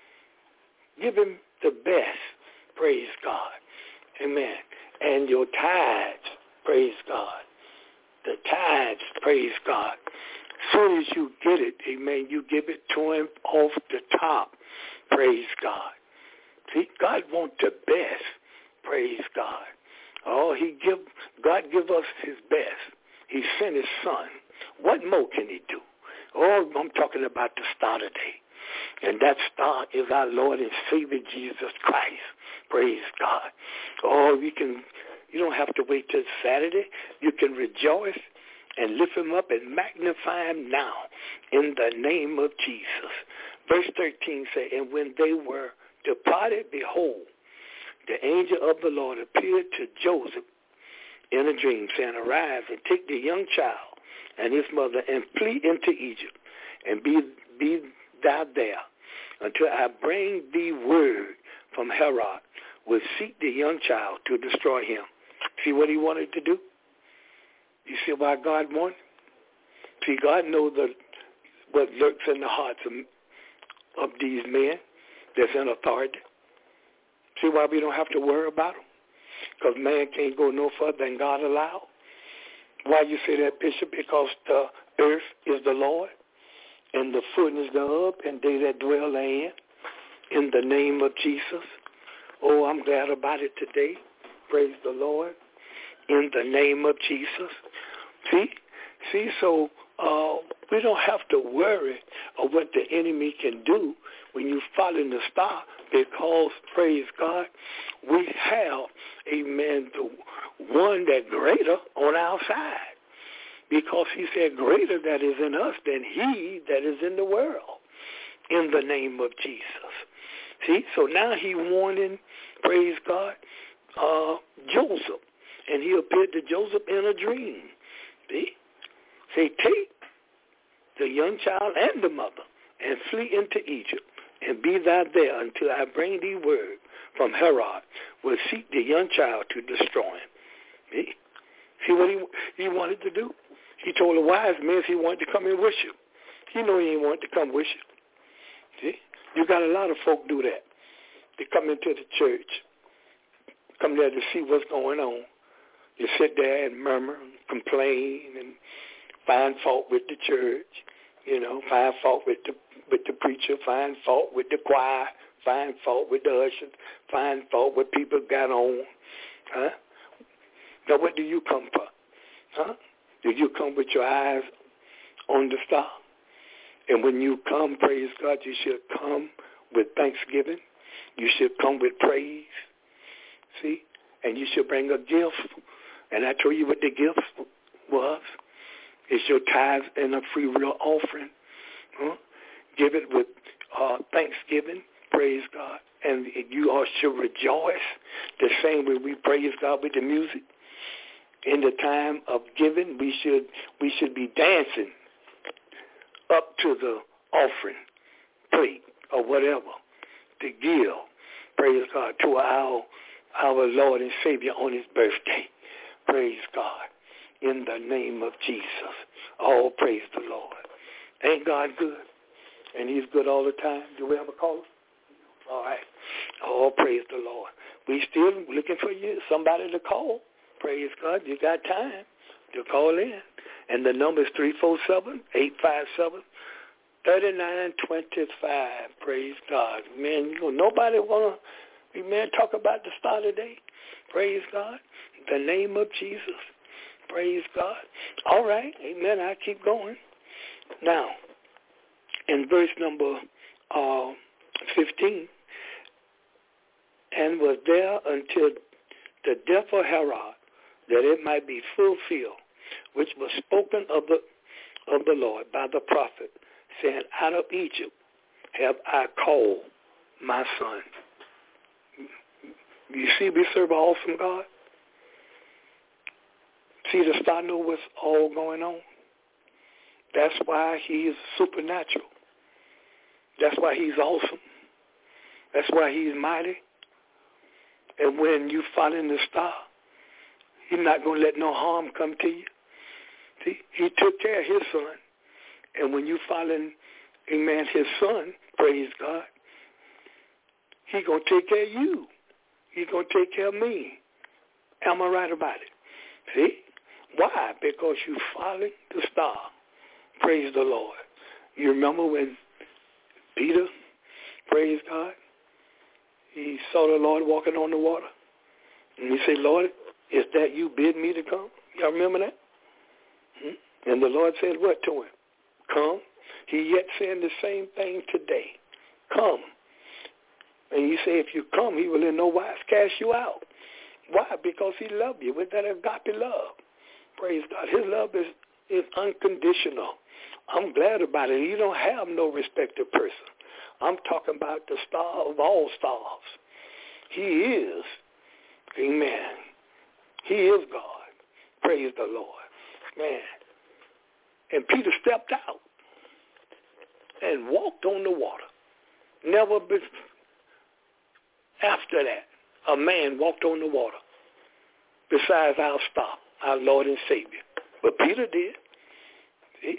Give him the best. Praise God. Amen. And your tithes, praise God. The tithes, praise God. As soon as you get it, amen, you give it to him off the top. Praise God. See, God wants the best. Praise God. Oh, he give God give us his best. He sent his son. What more can he do? Oh, I'm talking about the start of day. And that star is our Lord and Savior Jesus Christ. Praise God. Oh, you can you don't have to wait till Saturday. You can rejoice and lift him up and magnify him now in the name of Jesus. Verse thirteen says, and when they were departed, behold, the angel of the Lord appeared to Joseph in a dream, saying, arise and take the young child and his mother and flee into Egypt, and be, be thou there until I bring thee word from Herod, which seek the young child to destroy him. See what he wanted to do? You see why God wanted? See, God knows the, what lurks in the hearts of, of these men that's in authority. See why we don't have to worry about them? Because man can't go no further than God allowed. Why you say that, Bishop? Because the earth is the Lord, and the fullness thereof, and they that dwell therein, in the name of Jesus. Oh, I'm glad about it today. Praise the Lord. In the name of Jesus. See? See, so uh, we don't have to worry of what the enemy can do when you follow the star, because, praise God, we have, amen, the one that greater on our side. Because he said, greater that is in us than he that is in the world, in the name of Jesus. See, so now he warning, praise God, uh, Joseph. And he appeared to Joseph in a dream. See? Say, take the young child and the mother and flee into Egypt, and be thou there until I bring thee word from Herod, will seek the young child to destroy him. See? See what he, he wanted to do? He told the wise men he wanted to come and worship. He knew he didn't want to come worship. See? You got a lot of folk do that. They come into the church, come there to see what's going on. You sit there and murmur and complain and find fault with the church, you know, find fault with the with the preacher, find fault with the choir, find fault with the ushers, find fault with people got on. Huh? Now what do you come for? Huh? Did you come with your eyes on the star? And when you come, praise God, you should come with thanksgiving. You should come with praise. See? And you should bring a gift. And I told you what the gift was. It's your tithes and a free will offering. Huh? give it with uh, thanksgiving, praise God. And you all should rejoice the same way we praise God with the music. In the time of giving, we should we should be dancing up to the offering plate or whatever to give, praise God, to our our Lord and Savior on his birthday. Praise God. In the name of Jesus. All praise the Lord. Ain't God good? And he's good all the time. Do we have a caller? All right. All praise the Lord. We still looking for you, somebody to call. Praise God. You got time to call in. And the number is three four seven, eight five seven, three nine two five. Praise God. Man, you know, nobody want to, man, talk about the star today. Praise God. The name of Jesus. Praise God. All right. Amen. I keep going. Now, in verse number uh, fifteen, and was there until the death of Herod, that it might be fulfilled, which was spoken of the of the Lord by the prophet, saying, out of Egypt have I called my son. You see, we serve an awesome God. See, the star know what's all going on. That's why he is supernatural. That's why he's awesome. That's why he's mighty. And when you follow the star, he's not going to let no harm come to you. See, he took care of his son. And when you follow, amen, his son, praise God, he's going to take care of you. He's going to take care of me. Am I right about it? See? Why? Because you follow the star. Praise the Lord. You remember when Peter, praise God, he saw the Lord walking on the water. And he said, Lord, is that you bid me to come? Y'all remember that? Hmm? And the Lord said what to him? Come. He yet saying the same thing today. Come. And you say, if you come, he will in no wise cast you out. Why? Because he loved you with that agape love. Praise God. His love is, is unconditional. I'm glad about it. You don't have no respected person. I'm talking about the star of all stars. He is. Amen. He is God. Praise the Lord. Man. And Peter stepped out and walked on the water. Never been after that, a man walked on the water besides our star, our Lord and Savior. But Peter did. See?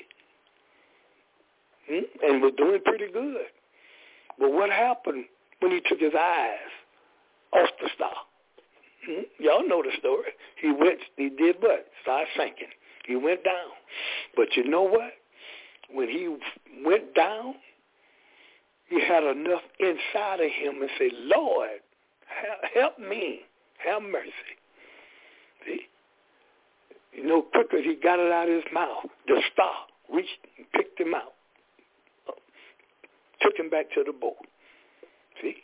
Hmm? And was doing pretty good. But what happened when he took his eyes off the star? Hmm? Y'all know the story. He went, he did what? Started sinking. He went down. But you know what? When he went down, he had enough inside of him and say, Lord, help me. Have mercy. See? You know, quicker he got it out of his mouth. The star reached and picked him out. Took him back to the boat. See?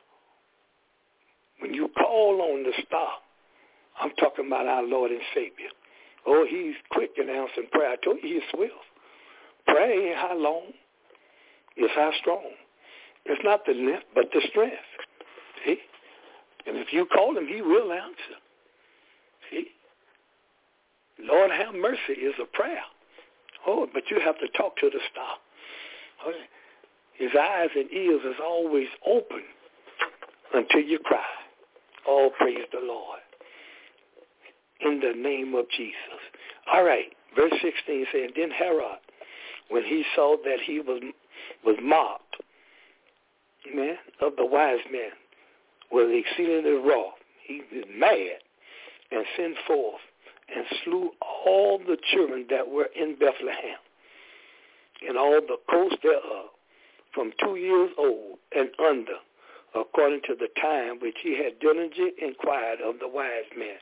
When you call on the star, I'm talking about our Lord and Savior. Oh, he's quick in answering prayer. I told you he's swift. Prayer ain't how long. It's how strong. It's not the length, but the strength. See? And if you call him, he will answer. See? Lord have mercy is a prayer. Oh, but you have to talk to the star. Okay. His eyes and ears is always open until you cry. All praise the Lord. In the name of Jesus. All right. Verse sixteen says, then Herod, when he saw that he was was mocked, man, of the wise men, was exceedingly wroth. He was mad and sent forth and slew all the children that were in Bethlehem and all the coast thereof, from two years old and under, according to the time which he had diligently inquired of the wise men.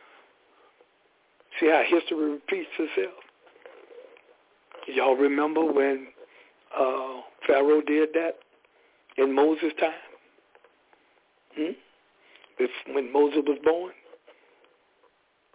See how history repeats itself? Y'all remember when uh, Pharaoh did that in Moses' time? Hmm? If, when Moses was born?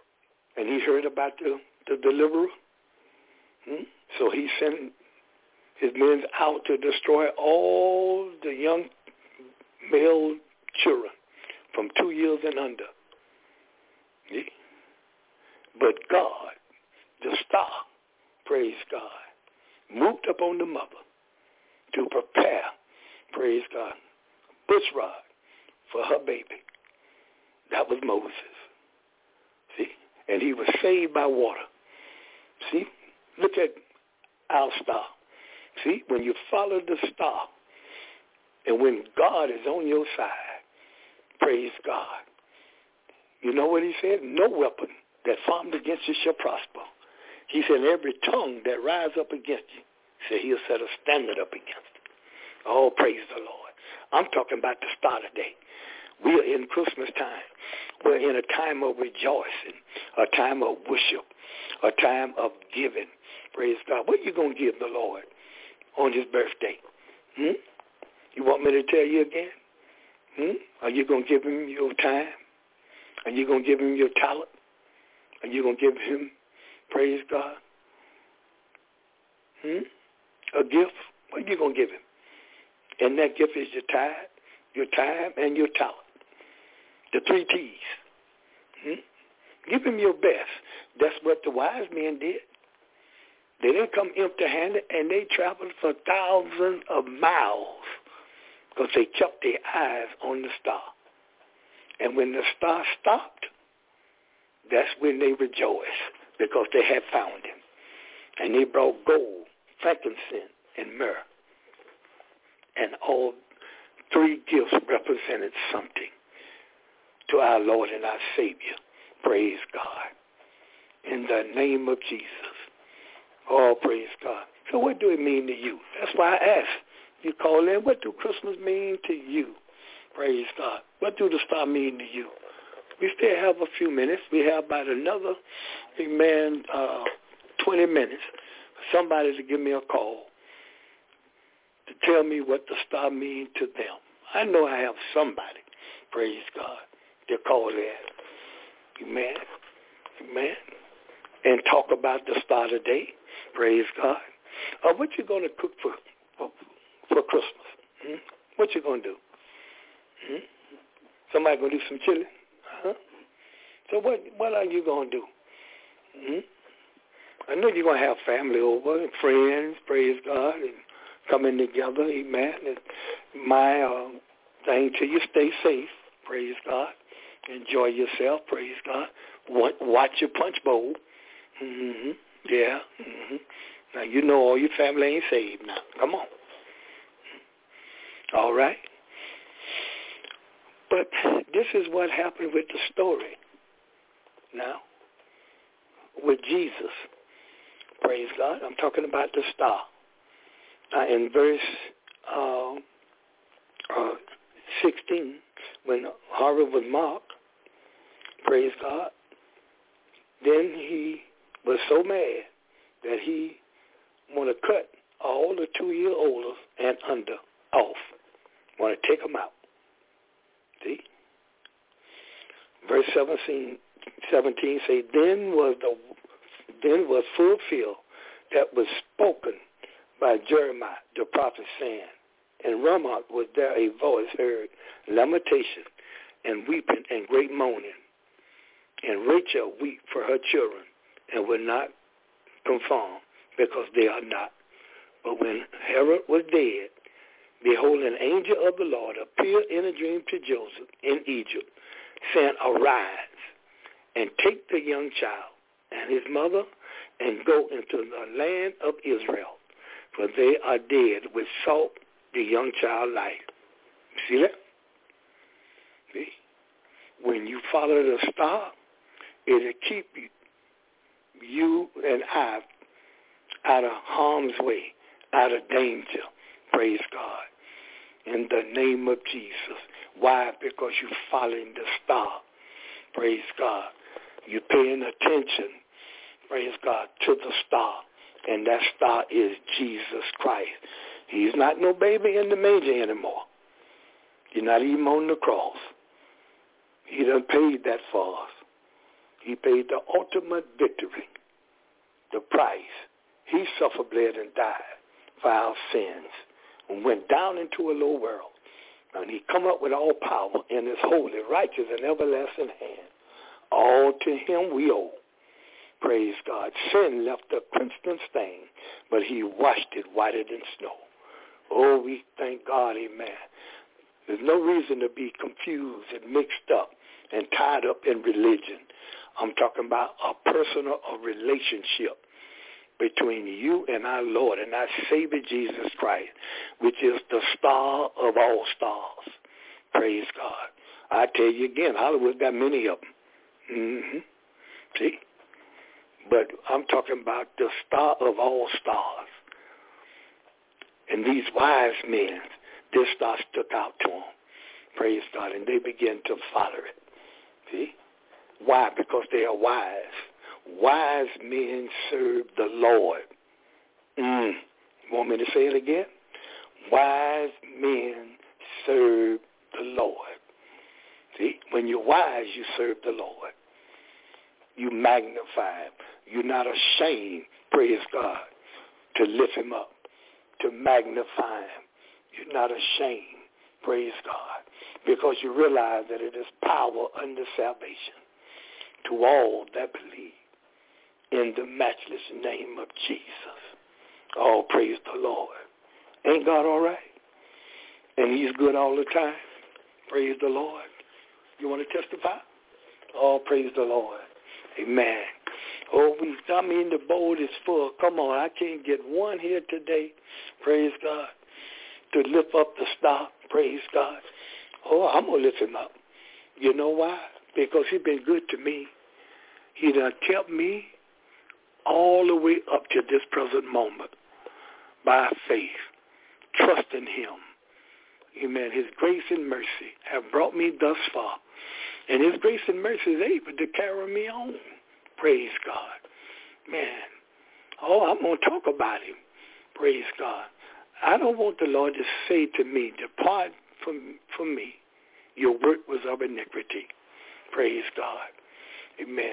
And he heard about the, the deliverer? Hmm? So he sent his men's out to destroy all the young male children from two years and under. See? But God, the star, praise God, moved up on the mother to prepare, praise God, bush rod for her baby. That was Moses. See? And he was saved by water. See? Look at our star. See? When you follow the star, and when God is on your side, praise God. You know what he said? No weapon that formed against you shall prosper. He said, every tongue that rise up against you, he said, he'll set a standard up against it. Oh, praise the Lord. I'm talking about the start of day. We are in Christmas time. We're in a time of rejoicing, a time of worship, a time of giving. Praise God. What are you going to give the Lord on his birthday? Hmm? You want me to tell you again? Hmm? Are you going to give him your time? Are you going to give him your talent? Are you going to give him, praise God, hmm? a gift? What are you going to give him? And that gift is your time, your time, and your talent. The three T's. Hmm? Give him your best. That's what the wise men did. They didn't come empty-handed, and they traveled for thousands of miles because they kept their eyes on the star. And when the star stopped, that's when they rejoiced because they had found him. And they brought gold, frankincense, and myrrh. And all three gifts represented something to our Lord and our Savior. Praise God. In the name of Jesus. Oh, praise God. So what do it mean to you? That's why I asked. You call in, what do Christmas mean to you? Praise God. What do the star mean to you? We still have a few minutes. We have about another, amen, uh, twenty minutes for somebody to give me a call to tell me what the star means to them. I know I have somebody, praise God, to call in. Amen. Amen. And talk about the star today. Praise God. Uh, what you going to cook for, for, for Christmas? Hmm? What you going to do? Hmm? Somebody going to do some chili? Huh? So what what are you going to do? Hmm? I know you're going to have family over and friends, praise God, and coming together, amen. And my uh, thing to you, stay safe, praise God. Enjoy yourself, praise God. Watch your punch bowl. Mm-hmm. Yeah. Mm-hmm. Now, you know all your family ain't saved now. Come on. All right. But this is what happened with the story now with Jesus. Praise God. I'm talking about the star. Uh, in verse uh, uh, sixteen, when Herod was mocked, praise God, then he was so mad that he want to cut all the two-year-olds and under off. Want to take them out. See? Verse seventeen, seventeen say, then was the then was fulfilled that was spoken by Jeremiah the prophet, saying, in Ramah was there a voice heard, lamentation and weeping and great moaning. And Rachel wept for her children and would not conform, because they are not. But when Herod was dead, behold, an angel of the Lord appeared in a dream to Joseph in Egypt, saying, arise and take the young child and his mother and go into the land of Israel, for they are dead which sought the young child life. See that? See? When you follow the star, it'll keep you, you and I out of harm's way, out of danger. Praise God. In the name of Jesus. Why? Because you're following the star. Praise God. You're paying attention, praise God, to the star. And that star is Jesus Christ. He's not no baby in the manger anymore. He's not even on the cross. He done paid that for us. He paid the ultimate victory, the price. He suffered, bled, and died for our sins and went down into a low world. And he come up with all power in his holy, righteous, and everlasting hand. All to him we owe. Praise God. Sin left a crimson stain, but he washed it whiter than snow. Oh, we thank God, amen. There's no reason to be confused and mixed up and tied up in religion. I'm talking about a personal a relationship between you and our Lord and our Savior Jesus Christ, which is the star of all stars. Praise God. I tell you again, Hollywood got many of them. Mm-hmm. See? But I'm talking about the star of all stars. And these wise men, this star stuck out to them. Praise God. And they began to follow it. See? Why? Because they are wise. Wise men serve the Lord. Mm. You want me to say it again? Wise men serve the Lord. See? When you're wise, you serve the Lord. You magnify him. You're not ashamed, praise God, to lift him up, to magnify him. You're not ashamed, praise God, because you realize that it is power unto salvation to all that believe in the matchless name of Jesus. Oh, praise the Lord. Ain't God all right? And he's good all the time. Praise the Lord. You want to testify? Oh, praise the Lord. Amen. Oh, we, I mean, the bowl is full. Come on, I can't get one here today. Praise God. To lift up the star. Praise God. Oh, I'm going to lift him up. You know why? Because he's been good to me. He done kept me all the way up to this present moment by faith, trusting him. Amen. His grace and mercy have brought me thus far. And his grace and mercy is able to carry me on. Praise God. Man. Oh, I'm going to talk about him. Praise God. I don't want the Lord to say to me, depart from, from me. Your work was of iniquity. Praise God. Amen.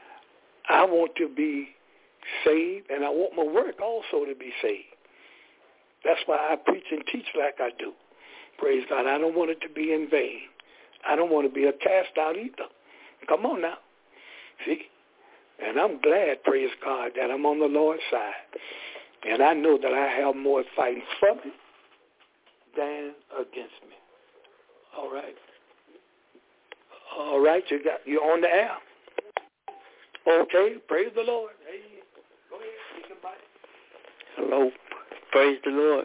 I want to be saved, and I want my work also to be saved. That's why I preach and teach like I do. Praise God. I don't want it to be in vain. I don't want to be a cast out either. Come on now. See? And I'm glad, praise God, that I'm on the Lord's side. And I know that I have more fighting for me than against me. All right. All right, you got you're on the air. Okay, praise the Lord. Hey, go ahead, speak about it. Hello, praise the Lord.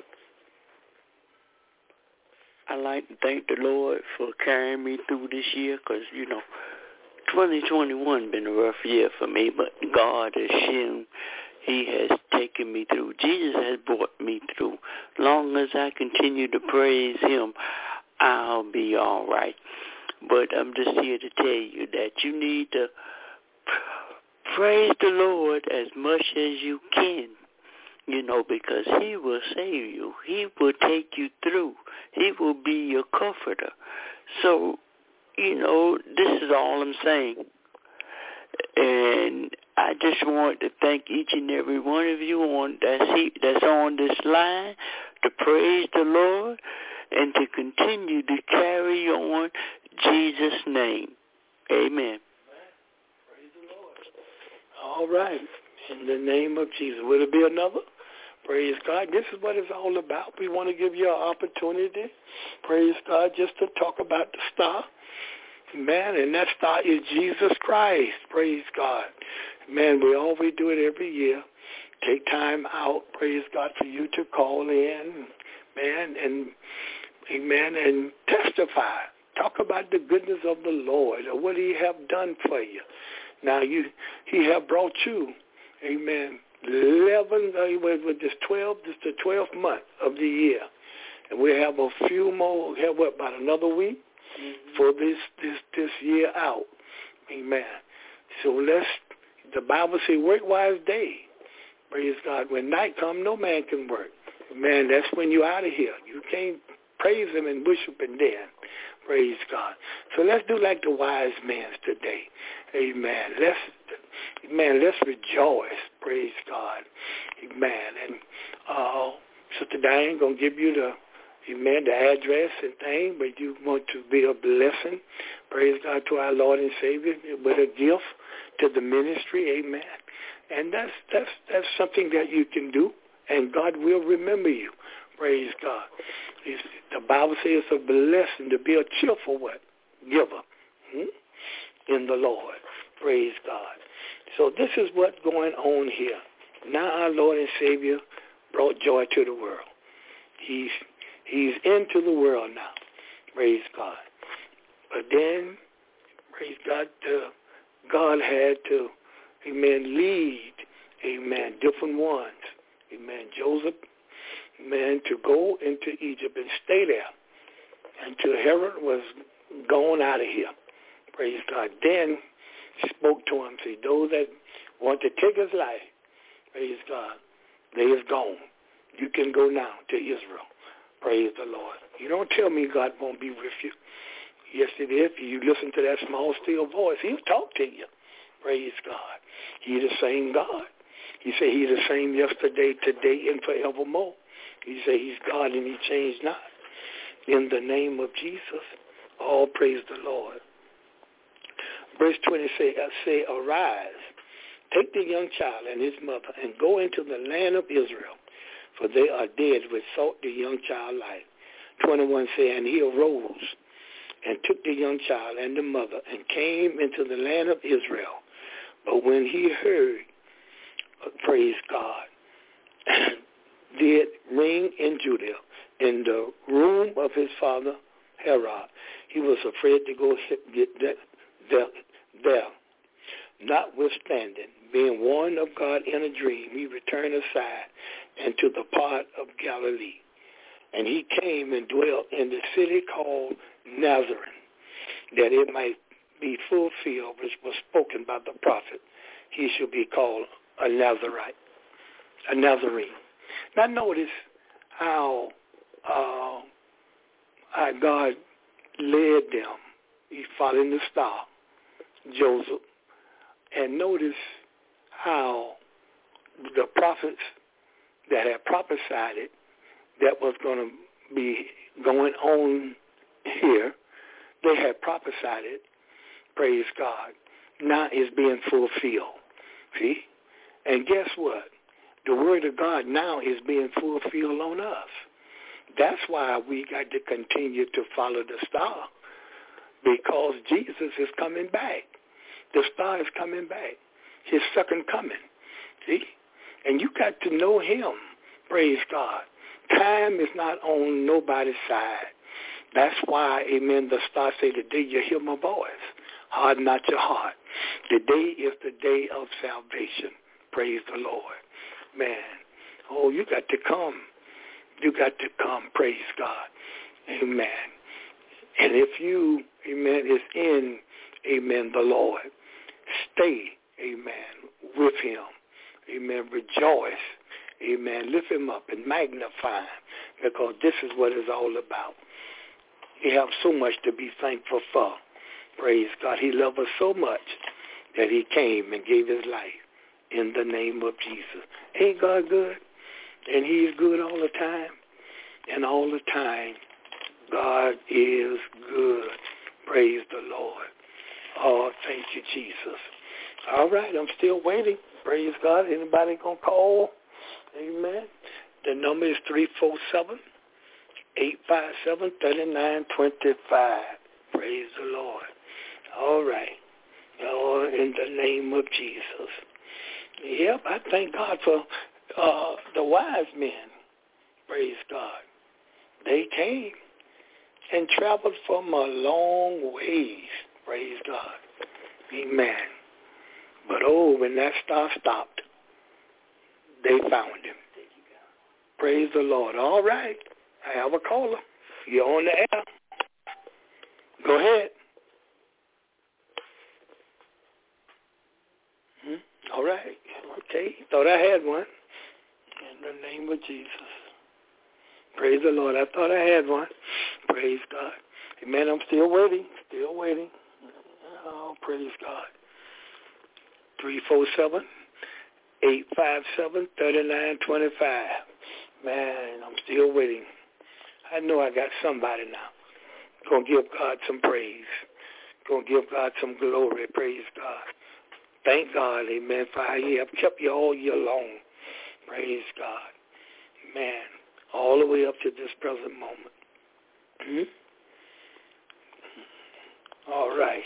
I'd like to thank the Lord for carrying me through this year because, you know, twenty twenty-one been a rough year for me, but God has shown he has taken me through. Jesus has brought me through. Long as I continue to praise him, I'll be all right. But I'm just here to tell you that you need to praise the Lord as much as you can, you know, because he will save you. He will take you through. He will be your comforter. So, you know, this is all I'm saying. And I just want to thank each and every one of you on that's, that's on this line to praise the Lord and to continue to carry on Jesus' name. Amen. Praise the Lord. All right. In the name of Jesus. Will there be another? Praise God. This is what it's all about. We want to give you an opportunity, praise God, just to talk about the star. Man, and that star is Jesus Christ. Praise God. Man, we always do it every year. Take time out, praise God, for you to call in, man, and amen, and testify. Talk about the goodness of the Lord or what he have done for you. Now, you, he have brought you, amen, eleven, uh, with this twelve, this the twelfth month of the year. And we have a few more, we have what, about another week mm-hmm. for this, this, this year out. Amen. So let's, the Bible says, work wise day. Praise God. When night comes, no man can work. Man, that's when you're out of here. You can't praise him and worship him then. Praise God. So let's do like the wise men today. Amen. Let's, man, let's rejoice. Praise God. Amen. And uh, Sister Diane going to give you the, amen, the address and thing, but you want to be a blessing, praise God, to our Lord and Savior with a gift to the ministry, amen. And that's that's that's something that you can do, and God will remember you, praise God. It's, the Bible says it's a blessing to be a cheerful what? Giver hmm? in the Lord, praise God. So this is what's going on here. Now our Lord and Savior brought joy to the world. He's He's into the world now, praise God. But then, praise God, uh, God had to, amen, lead, amen, different ones, amen, Joseph, amen, to go into Egypt and stay there until Herod was gone out of here, praise God. Then he spoke to him, said, those that want to take his life, praise God, they is gone. You can go now to Israel. Praise the Lord. You don't tell me God won't be with you. Yes, it is. You listen to that small, still voice. He'll talk to you. Praise God. He's the same God. He said he's the same yesterday, today, and forevermore. He said he's God and he changed not. In the name of Jesus, all praise the Lord. Verse twenty say, say, arise, take the young child and his mother, and go into the land of Israel, for they are dead which sought the young child life. twenty-one say, and he arose and took the young child and the mother and came into the land of Israel. But when he heard, uh, praise God, did ring in Judea, in the room of his father Herod, he was afraid to go get there. there. Notwithstanding, being warned of God in a dream, he returned aside into the part of Galilee. And he came and dwelt in the city called Nazareth, that it might be fulfilled, which was spoken by the prophet. He shall be called a Nazarite, a Nazarene. Now notice how, uh, how God led them. He followed the star, Joseph. And notice how the prophets that had prophesied it, that was going to be going on here, they had prophesied it, praise God, now it's being fulfilled. See? And guess what? The word of God now is being fulfilled on us. That's why we got to continue to follow the star, because Jesus is coming back. The star is coming back, his second coming. See? And you got to know him, praise God. Time is not on nobody's side. That's why, amen, the star say, the day you hear my voice, harden not your heart. The day is the day of salvation. Praise the Lord. Man, oh, you got to come. You got to come, praise God. Amen. And if you, amen, is in, amen, the Lord, stay, amen, with him. Amen. Rejoice. Amen. Lift him up and magnify him, because this is what it's all about. He has so much to be thankful for. Praise God. He loved us so much that he came and gave his life in the name of Jesus. Ain't God good? And he's good all the time. And all the time, God is good. Praise the Lord. Oh, thank you, Jesus. All right, I'm still waiting. Praise God. Anybody going to call? Amen. The number is three four seven, eight five seven, three nine two five. Praise the Lord. All right. Oh, in the name of Jesus. Yep, I thank God for uh, the wise men. Praise God. They came and traveled from a long ways. Praise God. Amen. But oh, when that star stopped, they found him. Praise the Lord. All right. I have a caller. You're on the air. Go ahead. Hmm? All right. Okay. Thought I had one. In the name of Jesus. Praise the Lord. I thought I had one. Praise God. Amen. I'm still waiting. Still waiting. Oh, praise God. three four seven, eight five seven, three nine two five. Man, I'm still waiting. I know I got somebody now. Gonna give God some praise. Gonna give God some glory. Praise God. Thank God, amen, for how He have kept you all year long. Praise God. Man, all the way up to this present moment. Hmm? All right.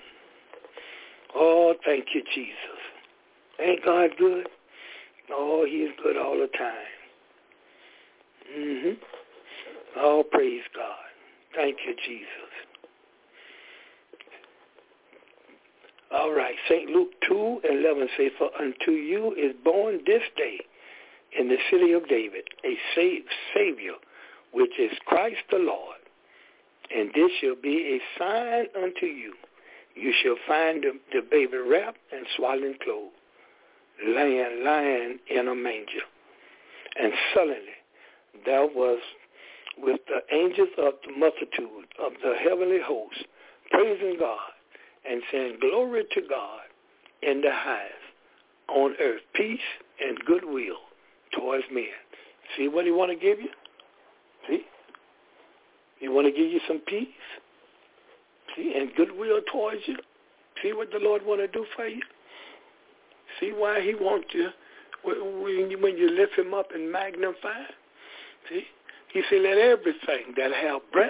Oh, thank you, Jesus. Ain't God good? Oh, He is good all the time. Mm-hmm. Oh, praise God. Thank you, Jesus. All right. Saint Luke two eleven says, for unto you is born this day in the city of David a Savior, which is Christ the Lord. And this shall be a sign unto you. You shall find the, the baby wrapped and swaddling clothes, lying, lying in a manger. And suddenly there was with the angels of the multitude of the heavenly host, praising God and saying, glory to God in the highest, on earth, peace and goodwill towards men. See what He want to give you? See? He want to give you some peace. See, and goodwill towards you. See what the Lord want to do for you? See why He wants you when you, when you lift Him up and magnify? See? He said, let everything that have breath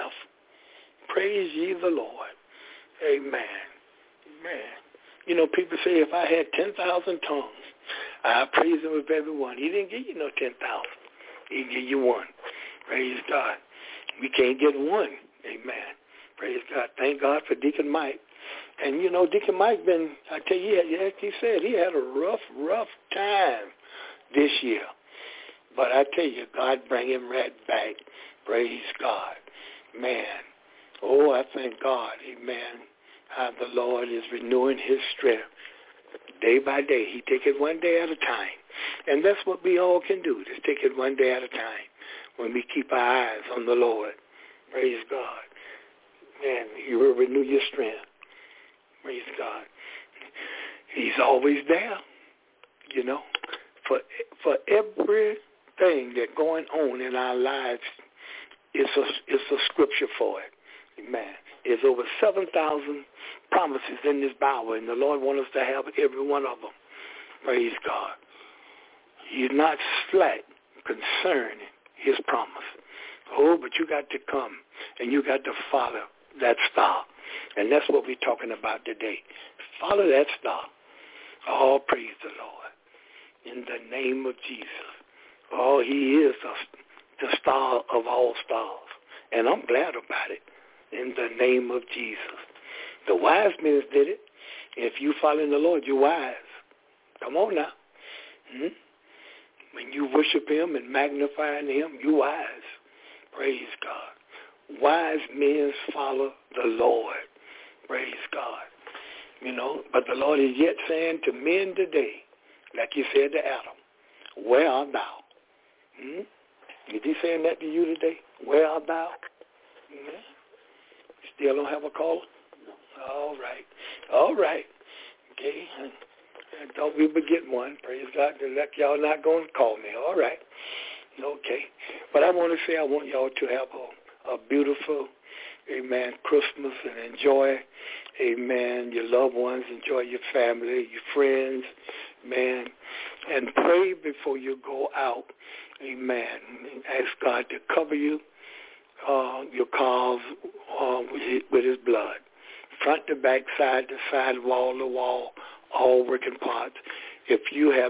praise ye the Lord. Amen. Amen. You know, people say if I had ten thousand tongues, I'd praise Him with every one. He didn't give you no ten thousand. He gave you one. Praise God. We can't get one. Amen. Praise God. Thank God for Deacon Mike. And, you know, Deacon Mike been, I tell you, as he said, he had a rough, rough time this year. But I tell you, God bring him right back. Praise God. Man. Oh, I thank God. Amen. How the Lord is renewing His strength day by day. He take it one day at a time. And that's what we all can do, just take it one day at a time when we keep our eyes on the Lord. Praise God. Man, He will renew your strength. Praise God. He's always there, you know. For for everything that's going on in our lives, it's a, it's a scripture for it. Amen. There's over seven thousand promises in this Bible, and the Lord wants us to have every one of them. Praise God. He's not slack concerning His promise. Oh, but you got to come, and you got to follow that star. And that's what we're talking about today. Follow that star. Oh, praise the Lord. In the name of Jesus. Oh, He is the, the star of all stars. And I'm glad about it. In the name of Jesus. The wise men did it. If you follow the Lord, you're wise. Come on now. Hmm? When you worship Him and magnify Him, you're wise. Praise God. Wise men follow the Lord. Praise God. You know, but the Lord is yet saying to men today, like He said to Adam, where art thou? Hmm? Is He saying that to you today? Where art thou? Hmm? Still don't have a caller? No. All right. All right. Okay. I thought we would get one. Praise God. Like y'all not going to call me. All right. Okay. But I want to say I want y'all to have a, a beautiful, amen, Christmas and enjoy, amen, your loved ones, enjoy your family, your friends, man, and pray before you go out, amen. Ask God to cover you, uh, your cars uh, with, his, with His blood, front to back, side to side, wall to wall, all working parts. If you have,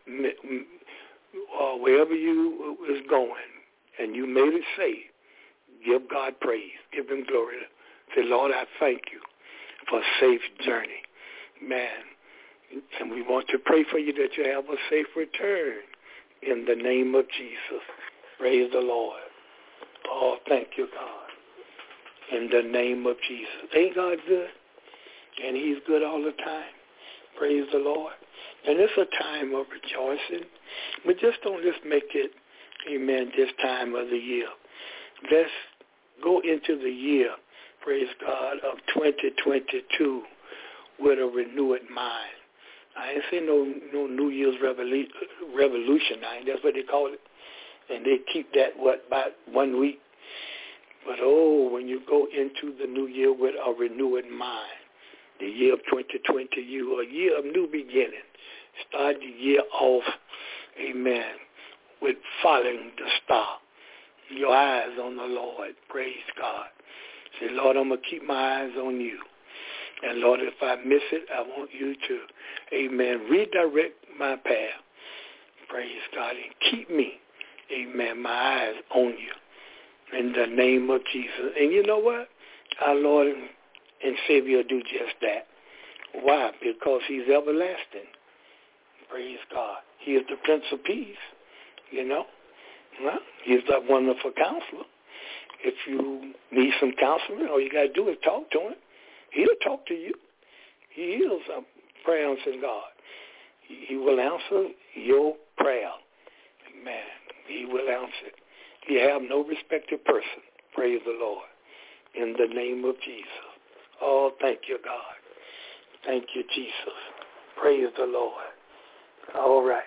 uh, wherever you is going, and you made it safe, give God praise. Give Him glory. Say, Lord, I thank you for a safe journey. Man, and we want to pray for you that you have a safe return in the name of Jesus. Praise the Lord. Oh, thank you, God. In the name of Jesus. Ain't God good? And He's good all the time. Praise the Lord. And it's a time of rejoicing. But just don't just make it, amen, this time of the year. Let's go into the year, praise God, of twenty twenty-two with a renewed mind. I ain't saying no no New Year's revolu- revolution. I ain't, that's what they call it. and they keep that, what, about one week. But, oh, when you go into the new year with a renewed mind, the year of twenty twenty, you a year of new beginning. Start the year off, amen, with following the star. Your eyes on the Lord. Praise God. Say, Lord, I'm going to keep my eyes on you. And, Lord, if I miss it, I want you to, amen, redirect my path. Praise God. And keep me, amen, my eyes on you in the name of Jesus. And you know what? Our Lord and Savior do just that. Why? Because he's everlasting. Praise God. He is the Prince of Peace, you know. Well, he's that wonderful counselor. If you need some counseling, all you got to do is talk to him. He'll talk to you. He is a prayer-answering God. He will answer your prayer. Amen. He will answer it. He have no respected person. Praise the Lord. In the name of Jesus. Oh, thank you, God. Thank you, Jesus. Praise the Lord. All right.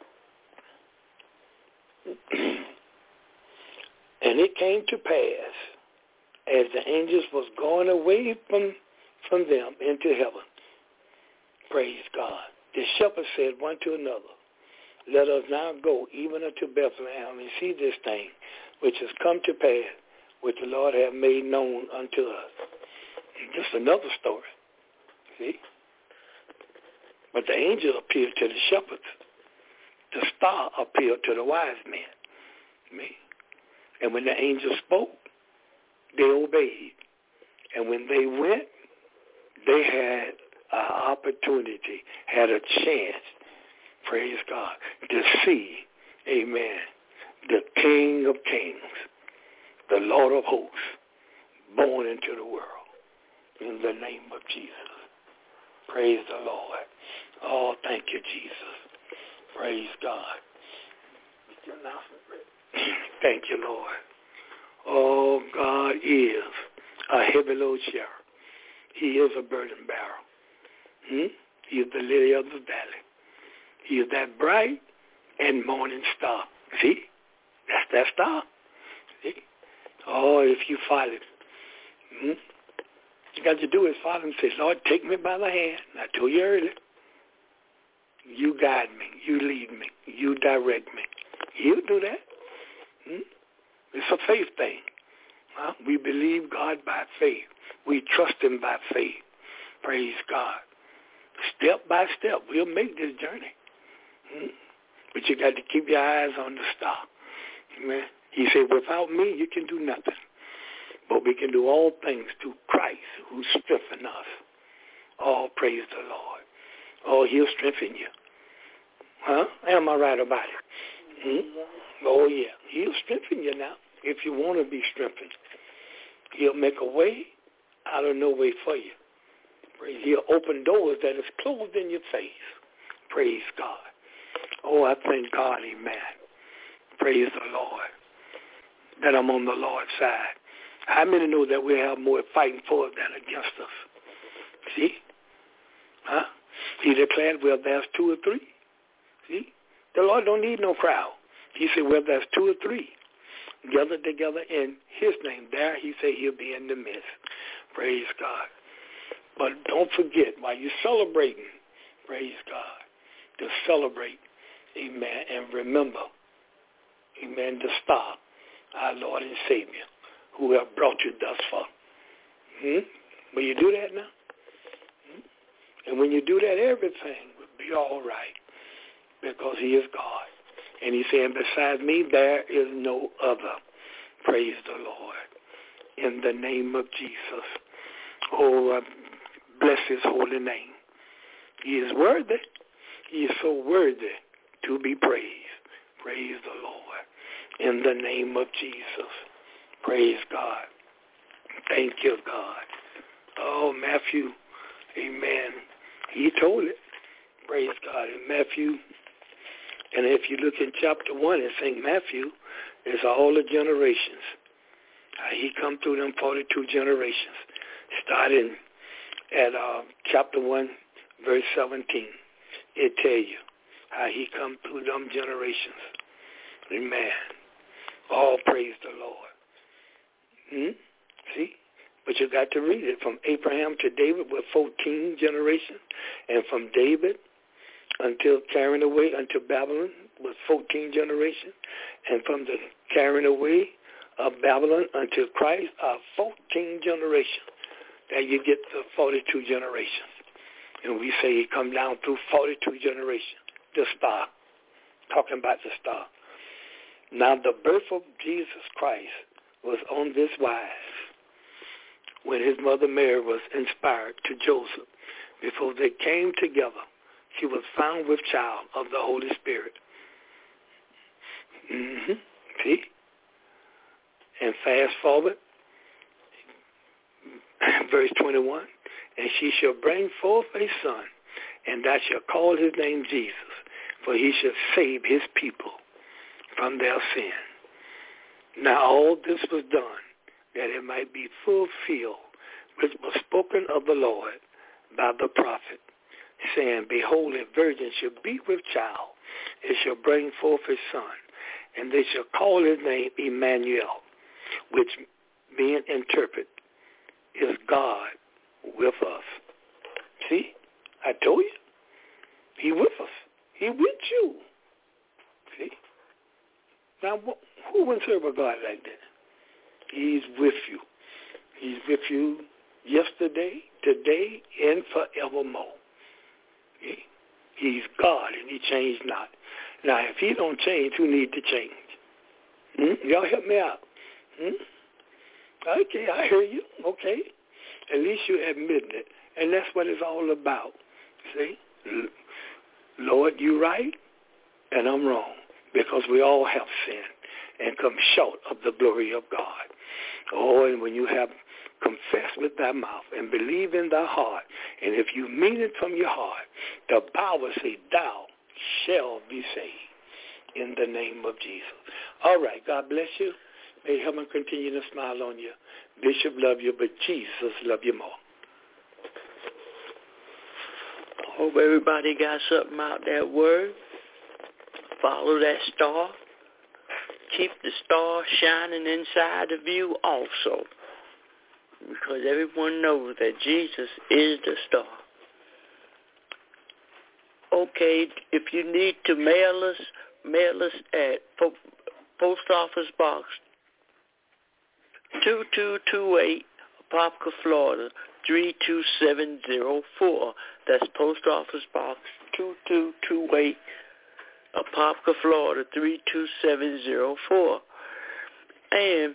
And it came to pass, as the angels was going away from, from them into heaven, praise God, the shepherds said one to another, let us now go even unto Bethlehem and see this thing which has come to pass, which the Lord hath made known unto us. Just another story. See? But the angel appeared to the shepherds. The star appeared to the wise men. Me. And when the angel spoke, they obeyed. And when they went, they had an opportunity, had a chance, praise God, to see, amen, the King of Kings, the Lord of hosts, born into the world in the name of Jesus. Praise the Lord. Oh, thank you, Jesus. Praise God. Thank you, Lord. Oh, God is a heavy load sharer. He is a burden bearer. Hmm? He is the lily of the valley. He is that bright and morning star. See? That's that star. See? Oh, if you follow it. Hmm? You got to do is follow him and say, Lord, take me by the hand. I told you earlier. You guide me. You lead me. You direct me. He'll do that. Hmm? It's a faith thing. Huh? We believe God by faith. We trust him by faith. Praise God. Step by step, we'll make this journey. Hmm? But you got to keep your eyes on the star. Amen. He said, without me, you can do nothing. But we can do all things through Christ who strengthens us. Oh, praise the Lord. Oh, he'll strengthen you. Huh? Am I right about it? Hmm? Oh, yeah. He'll strengthen you now if you want to be strengthened. He'll make a way out of no way for you. Praise. He'll open doors that is closed in your face. Praise God. Oh, I thank God, amen. Praise the Lord. That I'm on the Lord's side. How many know that we have more fighting for us than against us? See? Huh? He declared, well, there's two or three. See? The Lord don't need no crowd. He said, well, there's two or three gathered together in his name. There, he said, he'll be in the midst. Praise God. But don't forget, while you're celebrating, praise God, to celebrate, amen, and remember, amen, the star, our Lord and Savior, who have brought you thus far. Hmm? Will you do that now? Hmm? And when you do that, everything will be all right because he is God. And he's saying, besides me, there is no other. Praise the Lord. In the name of Jesus. Oh, uh, bless his holy name. He is worthy. He is so worthy to be praised. Praise the Lord. In the name of Jesus. Praise God. Thank you, God. Oh, Matthew, amen. He told it. Praise God. In Matthew, and if you look in chapter one in Saint Matthew, it's all the generations. Uh, he come through them forty-two generations, starting at uh, chapter one, verse seventeen. It tell you how he come through them generations. Amen. All praise the Lord. Hmm? See? But you got to read it. From Abraham to David with fourteen generations, and from David until carrying away unto Babylon with fourteen generations, and from the carrying away of Babylon until Christ are fourteen generations. There you get the forty-two generations. And we say he come down through forty-two generations, the star, talking about the star. Now the birth of Jesus Christ was on this wise. When his mother Mary was inspired to Joseph, before they came together, she was found with child of the Holy Spirit. Mm-hmm. See? And fast forward, verse twenty-one, and she shall bring forth a son, and thou shalt call his name Jesus, for he shall save his people from their sin. Now all this was done, that it might be fulfilled, which was spoken of the Lord by the prophet, saying, Behold, a virgin shall be with child, and shall bring forth a son, and they shall call his name Emmanuel, which being interpreted is God with us. See, I told you, he with us. He with you. See? Now, who wouldn't serve a God like that? He's with you. He's with you yesterday, today, and forevermore. See? He's God, and he changed not. Now, if he don't change, who need to change? Hmm? Y'all help me out. Hmm? Okay, I hear you. Okay. At least you admit it. And that's what it's all about. See? Lord, you right, and I'm wrong, because we all have sinned and come short of the glory of God. Oh, and when you have confessed with thy mouth and believe in thy heart, and if you mean it from your heart, the Bible says, thou shalt be saved in the name of Jesus. All right, God bless you. May heaven continue to smile on you. Bishop love you, but Jesus love you more. Hope everybody got something out that word. Follow that star. Keep the star shining inside of you also, because everyone knows that Jesus is the star. Okay, if you need to mail us, mail us at po- Post Office Box two two two eight, Apopka, Florida, three two seven zero four. That's Post Office Box two two two eight, Apopka, Florida, three two seven zero four. And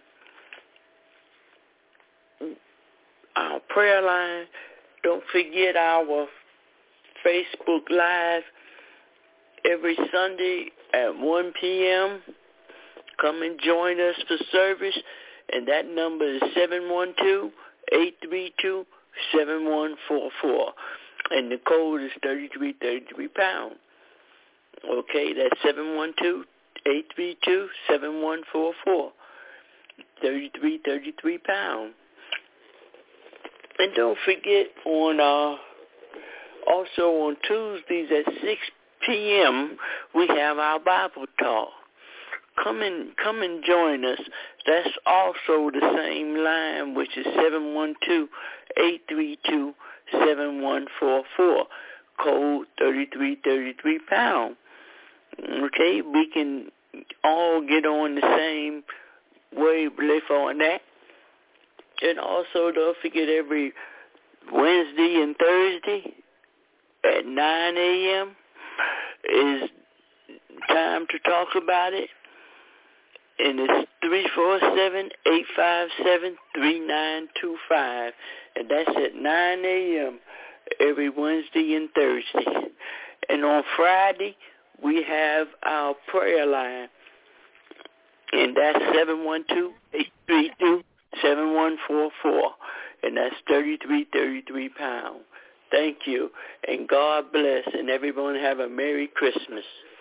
our prayer line, don't forget our Facebook Live every Sunday at one p.m. Come and join us for service, and that number is seven one two, eight three two, seven one four four, and the code is thirty-three thirty-three pound. Okay, that's seven one two, eight three two, seven one four four, thirty-three thirty-three pound. And don't forget, on uh, also on Tuesdays at six p.m., we have our Bible talk. Come and come and join us. That's also the same line, which is seven one two, eight three two, seven one four four, code thirty-three thirty-three pound. Okay, we can all get on the same wavelength on that. And also, don't forget, every Wednesday and Thursday at nine a.m. is time to talk about it. And it's three four seven, eight five seven, three nine two five. And that's at nine a.m. every Wednesday and Thursday. And on Friday, we have our prayer line. And that's seven one two, eight three two, seven one four four. And that's thirty-three thirty-three pound. Thank you. And God bless. And everyone have a Merry Christmas.